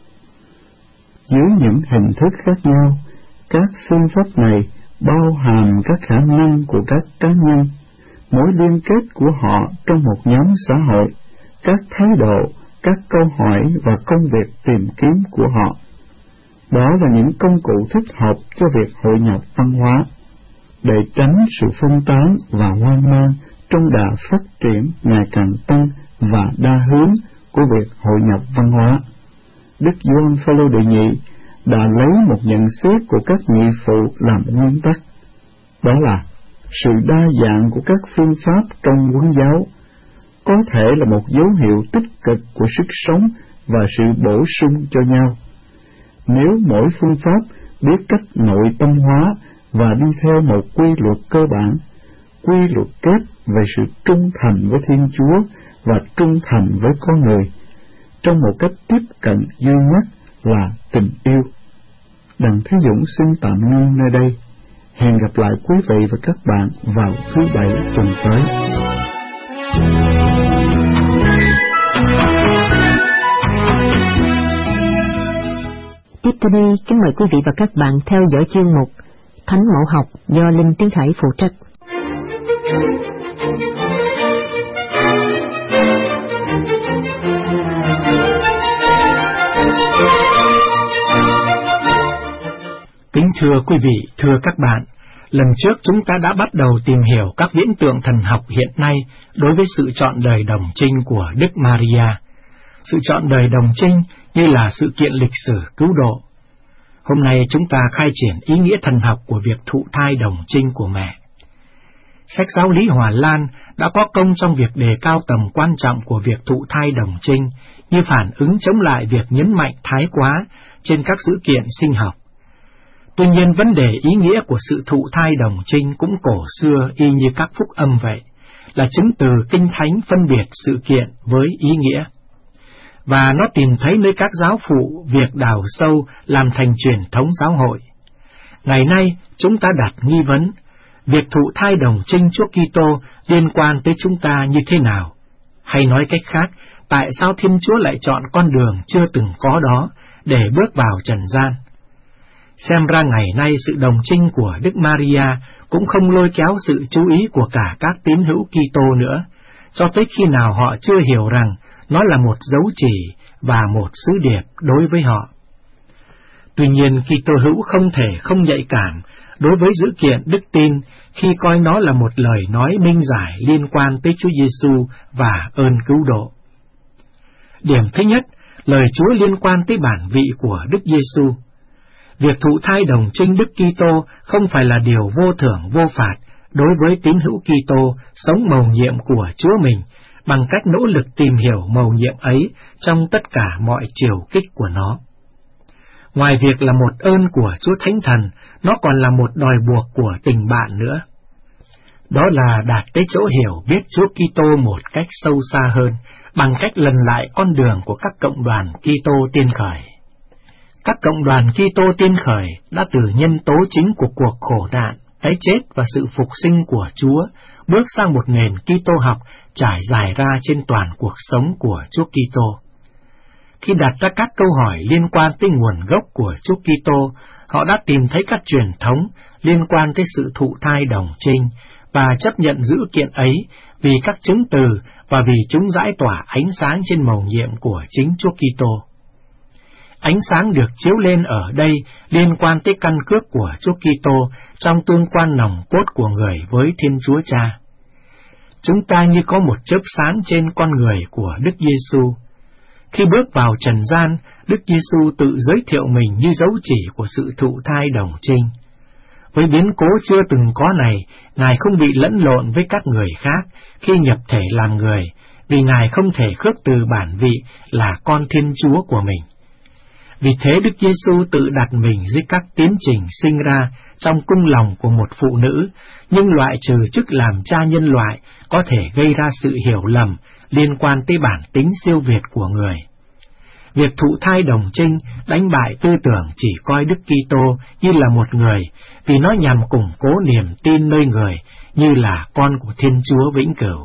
Dưới những hình thức khác nhau, các phương pháp này bao hàm các khả năng của các cá nhân, mối liên kết của họ trong một nhóm xã hội, các thái độ, các câu hỏi và công việc tìm kiếm của họ. Đó là những công cụ thích hợp cho việc hội nhập văn hóa, để tránh sự phân tán và hoang mang trong đà phát triển ngày càng tăng và đa hướng của việc hội nhập văn hóa. Đức Gioan Phaolô đệ nhị đã lấy một nhận xét của các nghị phụ làm nguyên tắc. Đó là sự đa dạng của các phương pháp trong huấn giáo có thể là một dấu hiệu tích cực của sức sống và sự bổ sung cho nhau. Nếu mỗi phương pháp biết cách nội tâm hóa và đi theo một quy luật cơ bản, quy luật kép về sự trung thành với Thiên Chúa và trung thành với con người, trong một cách tiếp cận duy nhất là tình yêu. Đặng Thế Dũng xin tạm ngưng nơi đây. Hẹn gặp lại quý vị và các bạn vào thứ Bảy tuần tới. Tiếp tới đây, kính mời quý vị và các bạn theo dõi chuyên mục Thánh Mẫu Học do Linh Tiến Khải phụ trách. Kính thưa quý vị, thưa các bạn, lần trước chúng ta đã bắt đầu tìm hiểu các viễn tượng thần học hiện nay đối với sự chọn đời đồng trinh của Đức Maria. Sự chọn đời đồng trinh như là sự kiện lịch sử cứu độ. Hôm nay chúng ta khai triển ý nghĩa thần học của việc thụ thai đồng trinh của mẹ. Sách giáo lý Hòa Lan đã có công trong việc đề cao tầm quan trọng của việc thụ thai đồng trinh như phản ứng chống lại việc nhấn mạnh thái quá trên các sự kiện sinh học. Tuy nhiên, vấn đề ý nghĩa của sự thụ thai đồng trinh cũng cổ xưa y như các phúc âm vậy, là chứng từ Kinh Thánh phân biệt sự kiện với ý nghĩa. Và nó tìm thấy nơi các giáo phụ việc đào sâu làm thành truyền thống giáo hội. Ngày nay, chúng ta đặt nghi vấn, việc thụ thai đồng trinh Chúa Kitô liên quan tới chúng ta như thế nào? Hay nói cách khác, tại sao Thiên Chúa lại chọn con đường chưa từng có đó để bước vào trần gian? Xem ra ngày nay sự đồng trinh của Đức Maria cũng không lôi kéo sự chú ý của cả các tín hữu Kitô nữa, cho tới khi nào họ chưa hiểu rằng nó là một dấu chỉ và một sứ điệp đối với họ. Tuy nhiên, Kitô hữu không thể không nhạy cảm đối với dữ kiện đức tin khi coi nó là một lời nói minh giải liên quan tới Chúa Giêsu và ơn cứu độ. Điểm thứ nhất, lời Chúa liên quan tới bản vị của Đức Giêsu. Việc thụ thai đồng trinh Đức Kitô không phải là điều vô thưởng vô phạt đối với tín hữu Kitô sống mầu nhiệm của Chúa mình bằng cách nỗ lực tìm hiểu mầu nhiệm ấy trong tất cả mọi chiều kích của nó. Ngoài việc là một ơn của Chúa Thánh Thần, nó còn là một đòi buộc của tình bạn nữa. Đó là đạt tới chỗ hiểu biết Chúa Kitô một cách sâu xa hơn bằng cách lần lại con đường của các cộng đoàn Kitô tiên khởi. Các cộng đoàn Kitô tiên khởi đã từ nhân tố chính của cuộc khổ nạn, cái chết và sự phục sinh của Chúa bước sang một nền Kitô học trải dài ra trên toàn cuộc sống của Chúa Kitô. Khi đặt ra các câu hỏi liên quan tới nguồn gốc của Chúa Kitô, họ đã tìm thấy các truyền thống liên quan tới sự thụ thai đồng trinh và chấp nhận dữ kiện ấy vì các chứng từ và vì chúng rải tỏa ánh sáng trên mầu nhiệm của chính Chúa Kitô. Ánh sáng được chiếu lên ở đây liên quan tới căn cước của Chúa Kitô trong tương quan nòng cốt của người với Thiên Chúa Cha. Chúng ta như có một chớp sáng trên con người của Đức Giêsu. Khi bước vào trần gian, Đức Giêsu tự giới thiệu mình như dấu chỉ của sự thụ thai đồng trinh. Với biến cố chưa từng có này, Ngài không bị lẫn lộn với các người khác khi nhập thể làm người, vì Ngài không thể khước từ bản vị là con Thiên Chúa của mình. Vì thế Đức Giêsu tự đặt mình dưới các tiến trình sinh ra trong cung lòng của một phụ nữ, nhưng loại trừ chức làm cha nhân loại có thể gây ra sự hiểu lầm liên quan tới bản tính siêu việt của người. Việc thụ thai đồng trinh đánh bại tư tưởng chỉ coi Đức Kitô như là một người, vì nó nhằm củng cố niềm tin nơi người như là con của Thiên Chúa vĩnh cửu.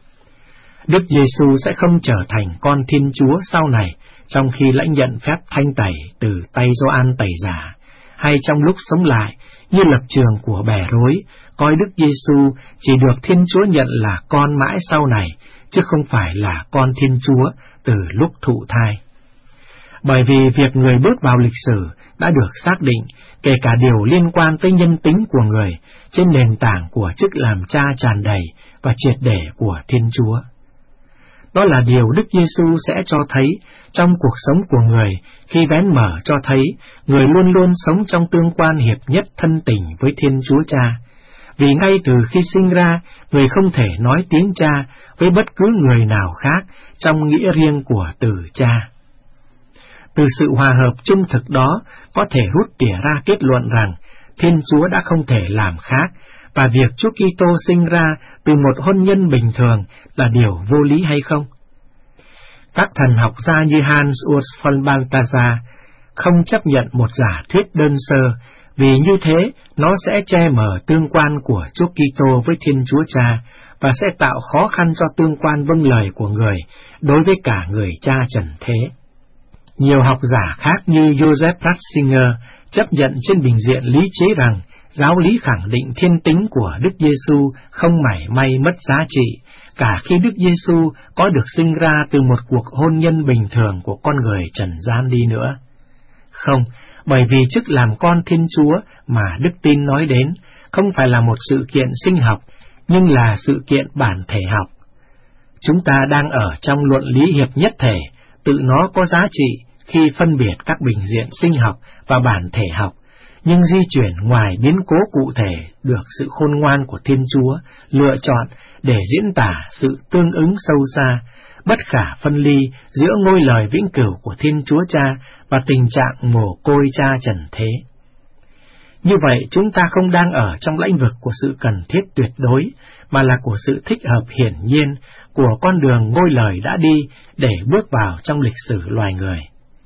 Đức Giêsu sẽ không trở thành con Thiên Chúa sau này, trong khi lãnh nhận phép thanh tẩy từ tay Gioan Tẩy Giả, hay trong lúc sống lại, như lập trường của bè rối, coi Đức Giêsu chỉ được Thiên Chúa nhận là con mãi sau này, chứ không phải là con Thiên Chúa từ lúc thụ thai. Bởi vì việc người bước vào lịch sử đã được xác định, kể cả điều liên quan tới nhân tính của người, trên nền tảng của chức làm cha tràn đầy và triệt để của Thiên Chúa. Đó là điều Đức Giêsu sẽ cho thấy trong cuộc sống của người khi vén mở cho thấy người luôn luôn sống trong tương quan hiệp nhất thân tình với Thiên Chúa Cha. Vì ngay từ khi sinh ra, người không thể nói tiếng cha với bất cứ người nào khác trong nghĩa riêng của từ cha. Từ sự hòa hợp trung thực đó có thể rút tỉa ra kết luận rằng Thiên Chúa đã không thể làm khác, và việc Chúa Kitô sinh ra từ một hôn nhân bình thường là điều vô lý hay không? Các thần học gia như Hans Urs von Balthasar không chấp nhận một giả thuyết đơn sơ, vì như thế nó sẽ che mờ tương quan của Chúa Kitô với Thiên Chúa Cha và sẽ tạo khó khăn cho tương quan vâng lời của người đối với cả người cha trần thế. Nhiều học giả khác như Joseph Ratzinger chấp nhận trên bình diện lý chế rằng giáo lý khẳng định thiên tính của Đức Giêsu không mảy may mất giá trị, cả khi Đức Giêsu có được sinh ra từ một cuộc hôn nhân bình thường của con người trần gian đi nữa. Không, bởi vì chức làm con Thiên Chúa mà Đức Tin nói đến không phải là một sự kiện sinh học, nhưng là sự kiện bản thể học. Chúng ta đang ở trong luận lý hiệp nhất thể, tự nó có giá trị khi phân biệt các bình diện sinh học và bản thể học, nhưng di chuyển ngoài biến cố cụ thể được sự khôn ngoan của Thiên Chúa lựa chọn để diễn tả sự tương ứng sâu xa, bất khả phân ly giữa ngôi lời vĩnh cửu của Thiên Chúa Cha và tình trạng mồ côi cha trần thế. Như vậy, chúng ta không đang ở trong lĩnh vực của sự cần thiết tuyệt đối, mà là của sự thích hợp hiển nhiên của con đường ngôi lời đã đi để bước vào trong lịch sử loài người.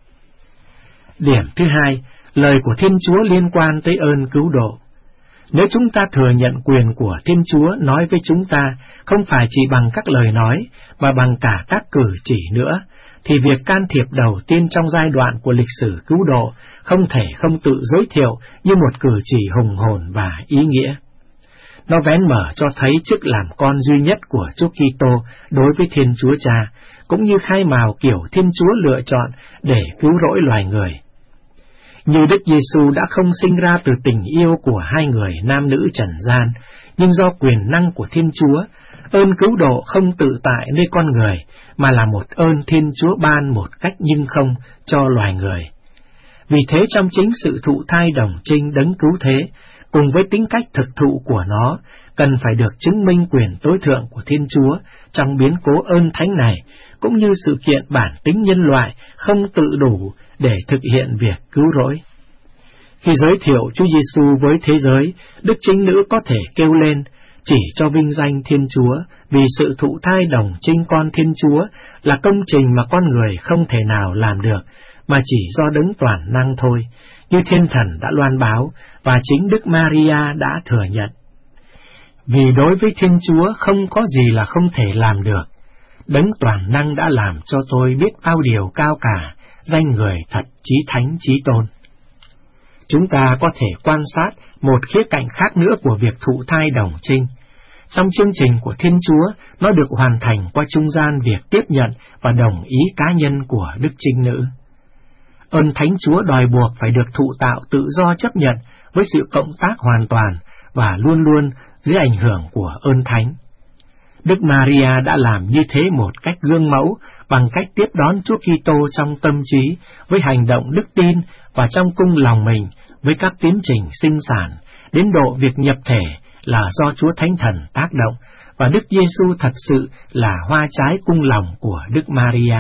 Điểm thứ hai, lời của Thiên Chúa liên quan tới ơn cứu độ. Nếu chúng ta thừa nhận quyền của Thiên Chúa nói với chúng ta không phải chỉ bằng các lời nói, mà bằng cả các cử chỉ nữa, thì việc can thiệp đầu tiên trong giai đoạn của lịch sử cứu độ không thể không tự giới thiệu như một cử chỉ hùng hồn và ý nghĩa. Nó vén mở cho thấy chức làm con duy nhất của Chúa Kitô đối với Thiên Chúa Cha, cũng như khai mào kiểu Thiên Chúa lựa chọn để cứu rỗi loài người. Như Đức Giêsu đã không sinh ra từ tình yêu của hai người nam nữ trần gian, nhưng do quyền năng của Thiên Chúa, ơn cứu độ không tự tại nơi con người, mà là một ơn Thiên Chúa ban một cách nhưng không cho loài người. Vì thế trong chính sự thụ thai đồng trinh đấng cứu thế, cùng với tính cách thực thụ của nó, cần phải được chứng minh quyền tối thượng của Thiên Chúa trong biến cố ơn thánh này, cũng như sự kiện bản tính nhân loại không tự đủ để thực hiện việc cứu rỗi. Khi giới thiệu Chúa Giêsu với thế giới, Đức Trinh Nữ có thể kêu lên: chỉ cho vinh danh Thiên Chúa, vì sự thụ thai đồng trinh con Thiên Chúa là công trình mà con người không thể nào làm được, mà chỉ do Đấng toàn năng thôi, như Thiên Thần đã loan báo và chính Đức Maria đã thừa nhận. Vì đối với Thiên Chúa không có gì là không thể làm được. Đấng toàn năng đã làm cho tôi biết bao điều cao cả, danh người thật chí thánh chí tôn. Chúng ta có thể quan sát một khía cạnh khác nữa của việc thụ thai đồng trinh. Trong chương trình của Thiên Chúa, nó được hoàn thành qua trung gian việc tiếp nhận và đồng ý cá nhân của Đức Trinh Nữ. Ơn Thánh Chúa đòi buộc phải được thụ tạo tự do chấp nhận với sự cộng tác hoàn toàn và luôn luôn dưới ảnh hưởng của ơn Thánh. Đức Maria đã làm như thế một cách gương mẫu bằng cách tiếp đón Chúa Kitô trong tâm trí với hành động đức tin và trong cung lòng mình với các tiến trình sinh sản, đến độ việc nhập thể là do Chúa Thánh Thần tác động và Đức Giêsu thật sự là hoa trái cung lòng của Đức Maria.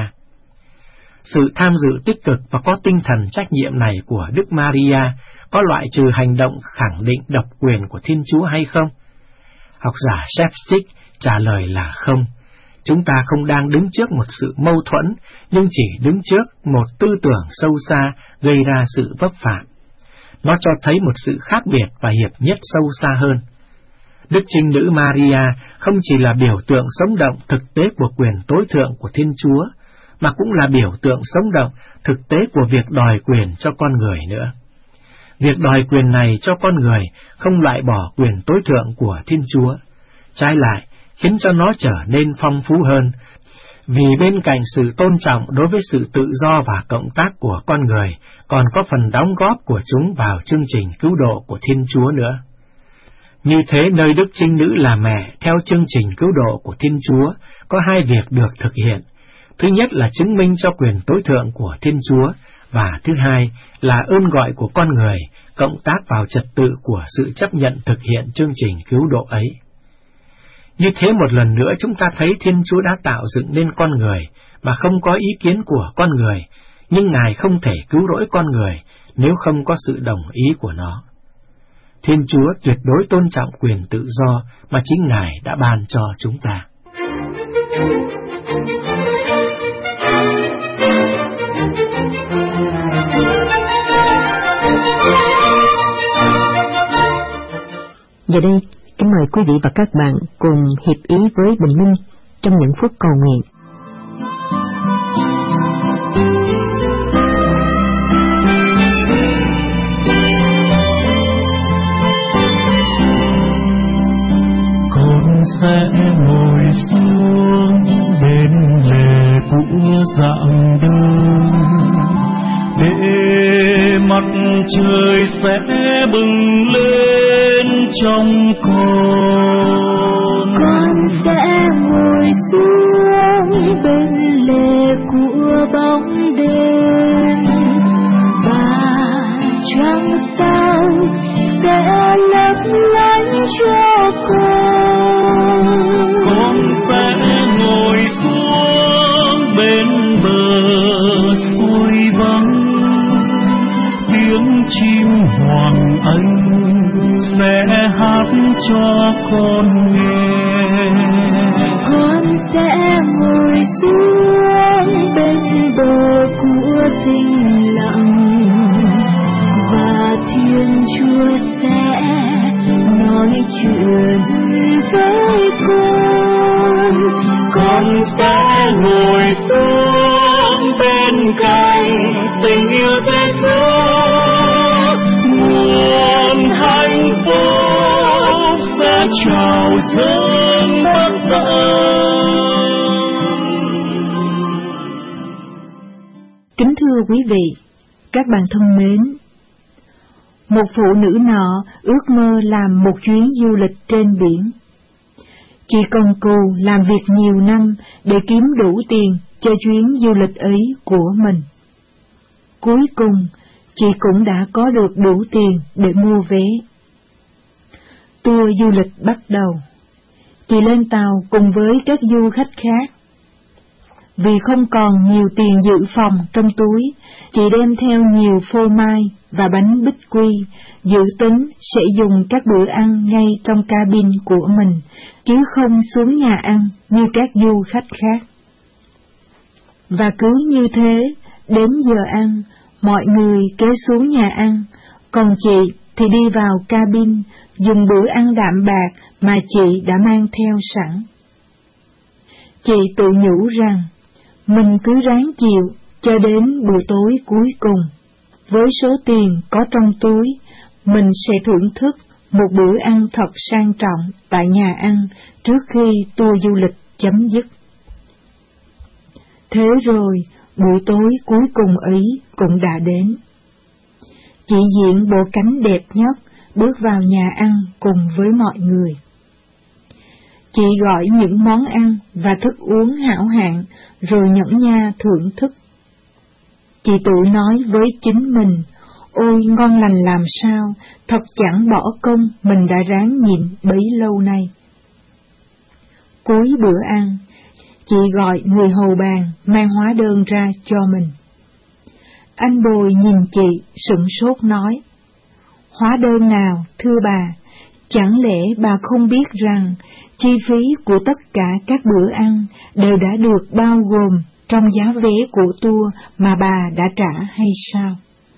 Sự tham dự tích cực và có tinh thần trách nhiệm này của Đức Maria có loại trừ hành động khẳng định độc quyền của Thiên Chúa hay không? Học giả Shepstick trả lời là không. Chúng ta không đang đứng trước một sự mâu thuẫn, nhưng chỉ đứng trước một tư tưởng sâu xa gây ra sự vấp phạm. Nó cho thấy một sự khác biệt và hiệp nhất sâu xa hơn. Đức Trinh Nữ Maria không chỉ là biểu tượng sống động thực tế của quyền tối thượng của Thiên Chúa, mà cũng là biểu tượng sống động thực tế của việc đòi quyền cho con người nữa. Việc đòi quyền này cho con người không loại bỏ quyền tối thượng của Thiên Chúa, trái lại khiến cho nó trở nên phong phú hơn, vì bên cạnh sự tôn trọng đối với sự tự do và cộng tác của con người, còn có phần đóng góp của chúng vào chương trình cứu độ của Thiên Chúa nữa. Như thế, nơi Đức Trinh Nữ là mẹ theo chương trình cứu độ của Thiên Chúa, có hai việc được thực hiện. Thứ nhất là chứng minh cho quyền tối thượng của Thiên Chúa, và thứ hai là ơn gọi của con người, cộng tác vào trật tự của sự chấp nhận thực hiện chương trình cứu độ ấy. Như thế một lần nữa chúng ta thấy Thiên Chúa đã tạo dựng nên con người mà không có ý kiến của con người, nhưng Ngài không thể cứu rỗi con người nếu không có sự đồng ý của nó. Thiên Chúa tuyệt đối tôn trọng quyền tự do mà chính Ngài đã ban cho chúng ta. Giờ đây, kính mời quý vị và các bạn cùng hiệp ý với Bình Minh trong những phút cầu nguyện. Con sẽ ngồi xuống bên lề của dạng đời, để mặt trời sẽ bừng lên trong con. Con sẽ ngồi xuống bên lề của bóng đêm, và trăng sao sẽ lấp lánh cho con. Con sẽ ngồi xuống bên bờ suối vắng, tiếng chim hoàng anh sẽ hát cho con nghe. Con sẽ ngồi xuống bên bờ của tĩnh lặng, và Thiên Chúa sẽ nói chuyện với con. Con sẽ ngồi xuống bên cạnh tình yêu Giêsu, nguồn hạnh phúc sẽ trào dâng bất tận. Kính thưa quý vị, các bạn thân mến, một phụ nữ nọ ước mơ làm một chuyến du lịch trên biển. Chị cần cù làm việc nhiều năm để kiếm đủ tiền cho chuyến du lịch ấy của mình. Cuối cùng, chị cũng đã có được đủ tiền để mua vé. Tour du lịch bắt đầu. Chị lên tàu cùng với các du khách khác. vì không còn nhiều tiền dự phòng trong túi, chị đem theo nhiều phô mai và bánh bích quy, dự tính sẽ dùng các bữa ăn ngay trong cabin của mình, chứ không xuống nhà ăn như các du khách khác. Và cứ như thế, đến giờ ăn, mọi người kéo xuống nhà ăn, còn chị thì đi vào cabin dùng bữa ăn đạm bạc mà chị đã mang theo sẵn. Chị tự nhủ rằng, mình cứ ráng chịu cho đến bữa tối cuối cùng. Với số tiền có trong túi, mình sẽ thưởng thức một bữa ăn thật sang trọng tại nhà ăn trước khi tour du lịch chấm dứt. Thế rồi, buổi tối cuối cùng ấy cũng đã đến. Chị diện bộ cánh đẹp nhất bước vào nhà ăn cùng với mọi người. Chị gọi những món ăn và thức uống hảo hạng rồi nhẫn nha thưởng thức. Chị tự nói với chính mình, ôi ngon lành làm sao, thật chẳng bỏ công mình đã ráng nhịn bấy lâu nay. Cuối bữa ăn, chị gọi người hầu bàn mang hóa đơn ra cho mình. Anh Bồi nhìn chị sửng sốt nói, hóa đơn nào thưa bà, chẳng lẽ bà không biết rằng chi phí của tất cả các bữa ăn đều đã được bao gồm trong giá vé của tour mà bà đã trả hay sao?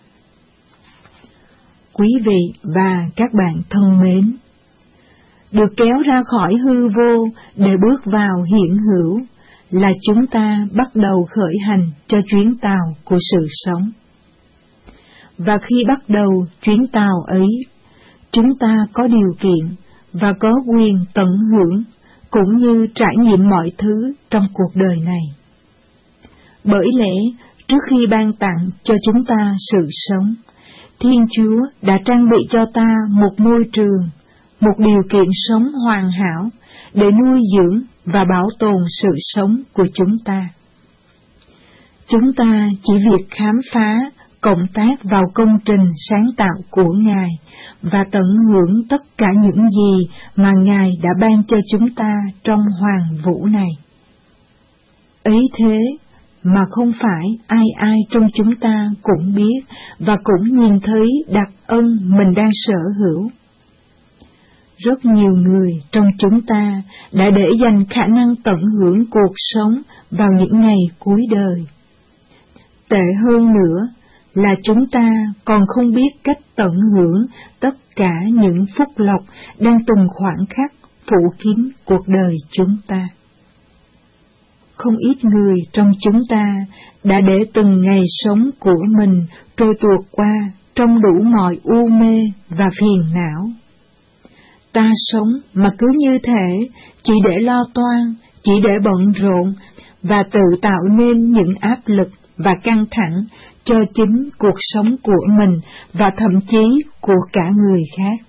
Quý vị và các bạn thân mến, được kéo ra khỏi hư vô để bước vào hiện hữu là chúng ta bắt đầu khởi hành cho chuyến tàu của sự sống. Và khi bắt đầu chuyến tàu ấy, chúng ta có điều kiện và có quyền tận hưởng cũng như trải nghiệm mọi thứ trong cuộc đời này. Bởi lẽ, trước khi ban tặng cho chúng ta sự sống, Thiên Chúa đã trang bị cho ta một môi trường, một điều kiện sống hoàn hảo để nuôi dưỡng và bảo tồn sự sống của chúng ta. Chúng ta chỉ việc khám phá, cộng tác vào công trình sáng tạo của Ngài và tận hưởng tất cả những gì mà Ngài đã ban cho chúng ta trong hoàn vũ này. Ấy thế mà không phải ai ai trong chúng ta cũng biết và cũng nhìn thấy đặc ân mình đang sở hữu. Rất nhiều người trong chúng ta đã để dành khả năng tận hưởng cuộc sống vào những ngày cuối đời. Tệ hơn nữa là chúng ta còn không biết cách tận hưởng tất cả những phúc lộc đang từng khoảng khắc phủ kín cuộc đời chúng ta. Không ít người trong chúng ta đã để từng ngày sống của mình trôi tuột qua trong đủ mọi u mê và phiền não. Ta sống mà cứ như thể chỉ để lo toan, chỉ để bận rộn và tự tạo nên những áp lực và căng thẳng cho chính cuộc sống của mình và thậm chí của cả người khác.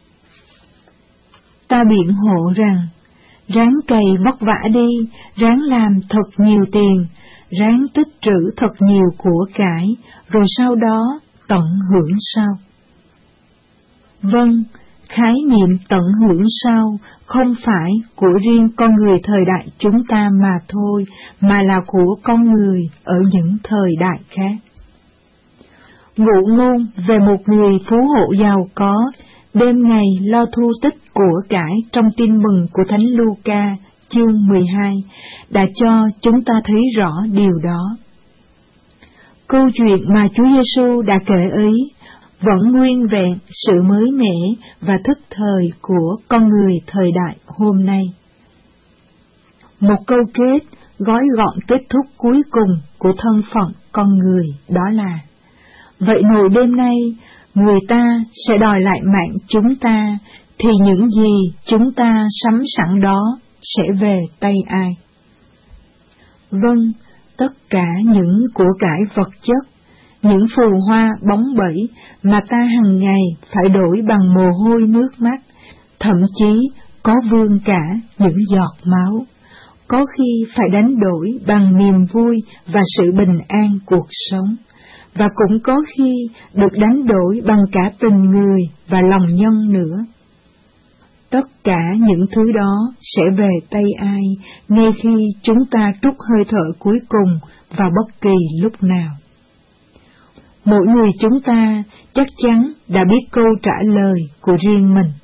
Ta biện hộ rằng, ráng cày vất vả đi, ráng làm thật nhiều tiền, ráng tích trữ thật nhiều của cải, rồi sau đó tận hưởng sau. Vâng, khái niệm tận hưởng sau không phải của riêng con người thời đại chúng ta mà thôi, mà là của con người ở những thời đại khác. Ngụ ngôn về một người phú hộ giàu có, đêm ngày lo thu tích của cải trong tin mừng của Thánh Luca, chương 12, đã cho chúng ta thấy rõ điều đó. Câu chuyện mà Chúa Giêsu đã kể ấy vẫn nguyên vẹn sự mới mẻ và thức thời của con người thời đại hôm nay. Một câu kết gói gọn kết thúc cuối cùng của thân phận con người đó là: vậy nồi đêm nay người ta sẽ đòi lại mạng chúng ta, thì những gì chúng ta sắm sẵn đó sẽ về tay ai? Vâng, tất cả những của cải vật chất, những phù hoa bóng bẩy mà ta hàng ngày phải đổi bằng mồ hôi nước mắt, thậm chí có vương cả những giọt máu, có khi phải đánh đổi bằng niềm vui và sự bình an cuộc sống, và cũng có khi được đánh đổi bằng cả tình người và lòng nhân nữa. tất cả những thứ đó sẽ về tay ai ngay khi chúng ta trút hơi thở cuối cùng vào bất kỳ lúc nào. Mỗi người chúng ta chắc chắn đã biết câu trả lời của riêng mình.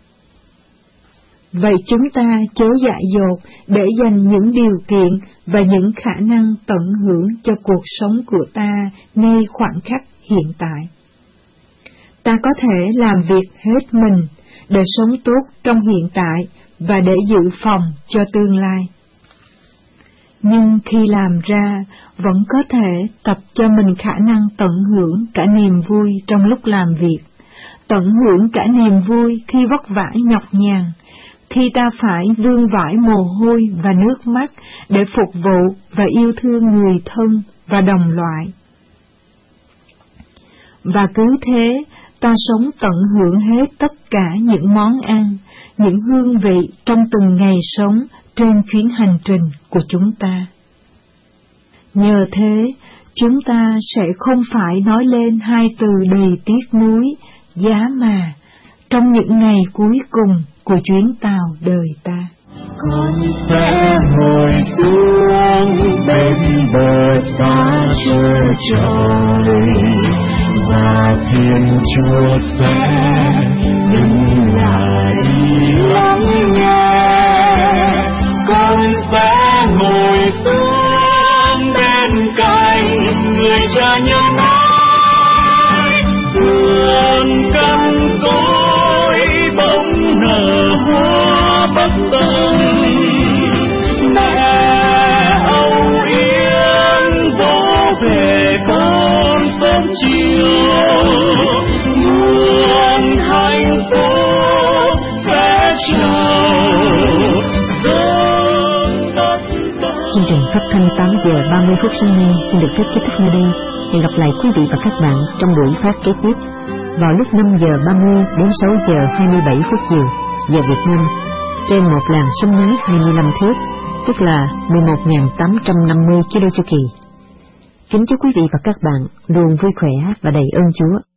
Vậy chúng ta chớ dại dột để dành những điều kiện và những khả năng tận hưởng cho cuộc sống của ta ngay khoảnh khắc hiện tại. Ta có thể làm việc hết mình để sống tốt trong hiện tại và để dự phòng cho tương lai. Nhưng khi làm ra, vẫn có thể tập cho mình khả năng tận hưởng cả niềm vui trong lúc làm việc, tận hưởng cả niềm vui khi vất vả nhọc nhằn, khi ta phải vương vãi mồ hôi và nước mắt để phục vụ và yêu thương người thân và đồng loại. Và cứ thế, ta sống tận hưởng hết tất cả những món ăn, những hương vị trong từng ngày sống trên chuyến hành trình của chúng ta. Nhờ thế, chúng ta sẽ không phải nói lên hai từ đầy tiếc nuối, giá mà, trong những ngày cuối cùng của chuyến tàu đời ta. Con sẽ ngồi xuống bên bờ xa chờ trời, và Thiên Chúa sẽ đứng lại lắng nghe. Con sẽ ngồi xuống bên cạnh người cha nhớ mãi, vườn cằn cỗi bỗng nở hoa bất tận. Mẹ âu yếm vỗ về con sớm chiều, nguồn hạnh phúc sẽ chào dâng tất cả. Chương trình phát thanh 8 giờ 30 phút sáng nay xin được phép kết thúc nơi đây. Hẹn gặp lại quý vị và các bạn trong buổi phát kế tiếp vào lúc 5 giờ 30 đến 6 giờ 27 phút chiều giờ Việt Nam trên một làn sóng ngắn 25 thước, tức là 11.850 km chu kỳ. Kính chúc quý vị và các bạn luôn vui khỏe và đầy ơn Chúa.